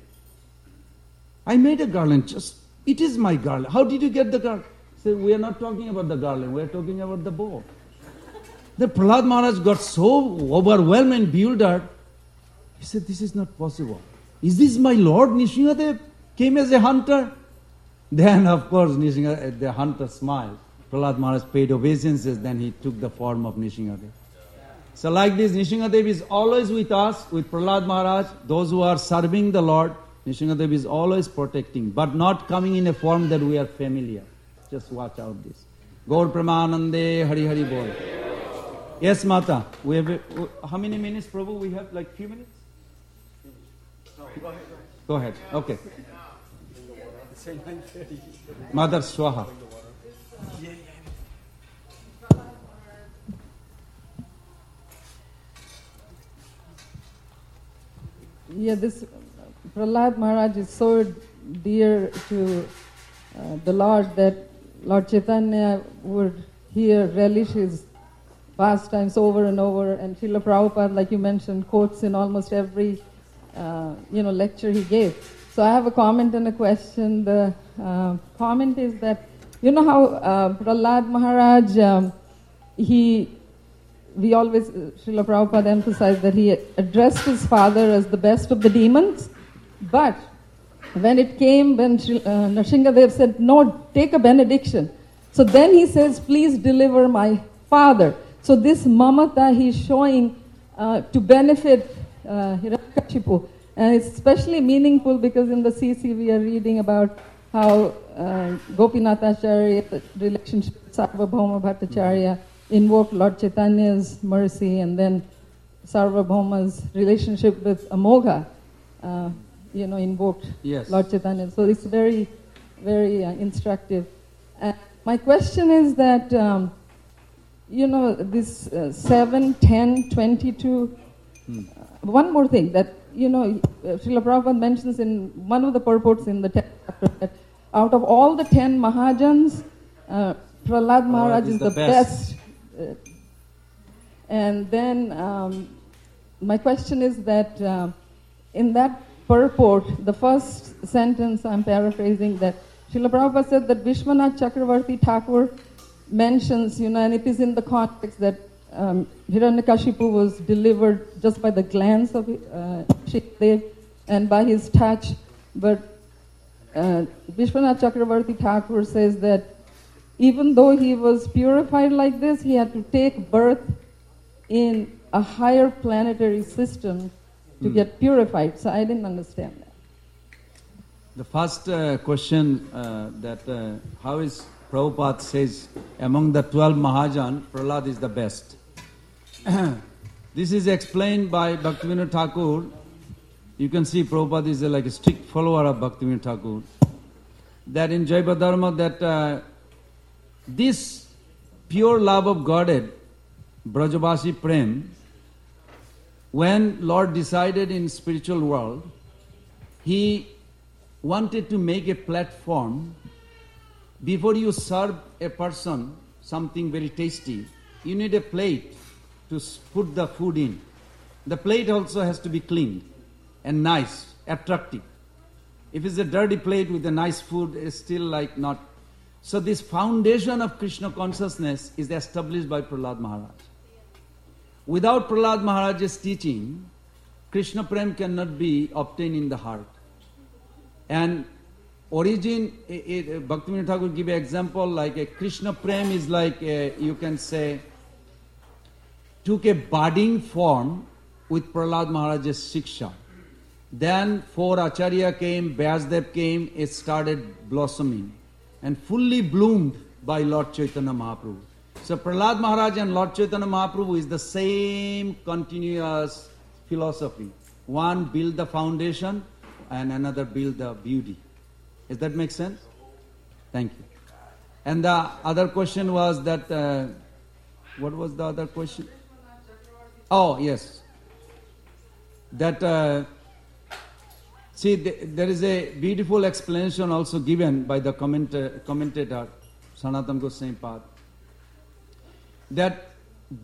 I made a garland, just, it is my garland. How did you get the garland? He said, we are not talking about the garland, we are talking about the bow. Then Prahlad Maharaj got so overwhelmed and bewildered. He said, this is not possible. Is this my Lord Nrsimhadev came as a hunter? Then, of course, Nrsimhadev, the hunter smiled. Prahlad Maharaj paid obeisances, then he took the form of Nrsimhadev. So like this, Nrsimhadev is always with us, with Prahlad Maharaj. Those who are serving the Lord, Nrsimhadev is always protecting, but not coming in a form that we are familiar. Just watch out this. Gaur Pramanande Hari Hari Bol. Yes, Mata. We have a, how many minutes, Prabhu? We have like few minutes? Go ahead. Okay. Mother Swaha. Yeah, this Prahlad Maharaj is so dear to uh, the Lord that Lord Chaitanya would hear, relish his pastimes over and over, and Srila Prabhupada, like you mentioned, quotes in almost every uh, you know lecture he gave. So I have a comment and a question. The uh, comment is that, you know how uh, Prahlad Maharaj, um, he, we always, uh, Srila Prabhupada emphasized that he addressed his father as the best of the demons, but when it came, when Sri, uh, Nrsimhadev said, no, take a benediction. So then he says, please deliver my father. So this mamata he's showing uh, to benefit uh, Hiranyakashipu. And it's especially meaningful because in the C C we are reading about how uh, Gopinathacharya, the relationship with Sarvabhauma Bhattacharya, invoked Lord Chaitanya's mercy, and then Sarvabhauma's relationship with Amogha, uh, you know, invoked yes. Lord Chaitanya. So it's very, very uh, instructive. And my question is that, um, you know, this uh, seven, ten, twenty-two, hmm. uh, one more thing that, you know, uh, Srila Prabhupada mentions in one of the purports in the tenth chapter that out of all the ten Mahajans, uh, Prahlad Maharaj oh, is, is the, the best. best. Uh, and then um, my question is that uh, in that purport, the first sentence I'm paraphrasing, that Srila Prabhupada said that Vishwanath Chakravarti Thakur mentions, you know, and it is in the context that um, Hiranyakashipu was delivered just by the glance of uh, Shikdev and by his touch. But uh, Vishwanath Chakravarti Thakur says that even though he was purified like this, he had to take birth in a higher planetary system to hmm. get purified. So I didn't understand that. The first uh, question uh, that uh, how is Prabhupada says among the twelve Mahajan, Prahlad is the best. This is explained by Bhaktivinoda Thakur. You can see Prabhupada is a, like a strict follower of Bhaktivinoda Thakur. That in Jaiva Dharma, that uh, this pure love of Godhead, Brajavasi Prem, when Lord decided in spiritual world, He wanted to make a platform before you serve a person something very tasty, you need a plate to s- put the food in. The plate also has to be clean and nice, attractive. If it's a dirty plate with a nice food, it's still like not. So this foundation of Krishna consciousness is established by Prahlad Maharaj. Without Prahlad Maharaj's teaching, Krishna Prem cannot be obtained in the heart. And origin, it, it, Bhaktivinoda Thakur give an example like a Krishna Prem is like a, you can say, took a budding form with Prahlad Maharaj's Shiksha. Then four Acharya came, Vyasdev came, it started blossoming and fully bloomed by Lord Chaitanya Mahaprabhu. So Prahlad Maharaj and Lord Chaitanya Mahaprabhu is the same continuous philosophy. One build the foundation and another build the beauty. Does that make sense? Thank you. And the other question was that, uh, what was the other question? Oh, yes. That, uh, see, th- there is a beautiful explanation also given by the commenta- commentator, Sanatana Goswami Pad, that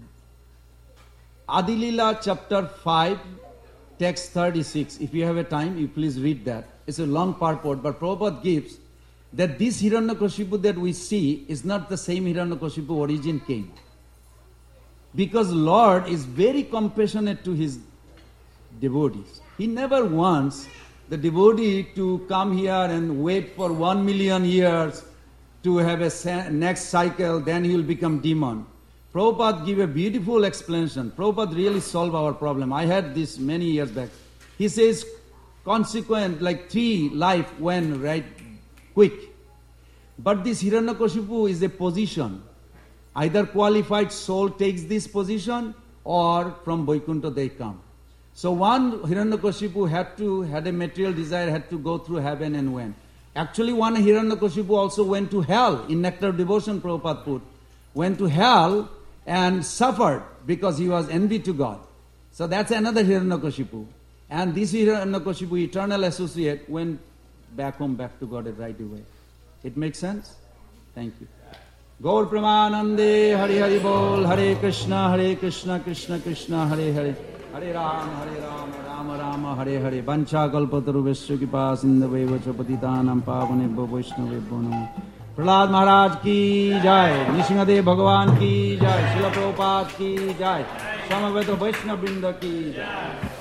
Adilila chapter five, text thirty-six, if you have a time, you please read that. It's a long purport, but Prabhupada gives that this Hiranyakashipu that we see is not the same Hiranyakashipu origin came. Because Lord is very compassionate to his devotees. He never wants the devotee to come here and wait for one million years to have a sa- next cycle, then he will become demon. Prabhupada give a beautiful explanation. Prabhupada really solved our problem. I had this many years back. He says, consequent, like three life went right quick. But this Hiranyakashipu is a position. Either qualified soul takes this position or from Vaikuntha they come. So one Hiranyakashipu had to, had a material desire, had to go through heaven and went. Actually one Hiranyakashipu also went to hell. In Nectar of Devotion Prabhupada put, went to hell and suffered because he was envy to God. So that's another Hiranyakashipu. And this Hiranyakashipu, eternal associate, went back home, back to God right away. It makes sense? Thank you. Gaur Pramanande, Hari Hari Bol, Hare Krishna, Hare Krishna, Krishna Krishna, Hare Hare, Hare Ram, Hare Ram, Rama Rama, Hare Hare, Vancha Kalpataru Vishwa Kipa Sindhaveva Chapatitanam Pavanebha Vaishnavebho Namo. Prahlad Maharaj ki jai, Nrsimhadev Bhagavan ki jai, Srila Prabhupada ki jai, Samaveta Vaishnava Vrinda ki jai.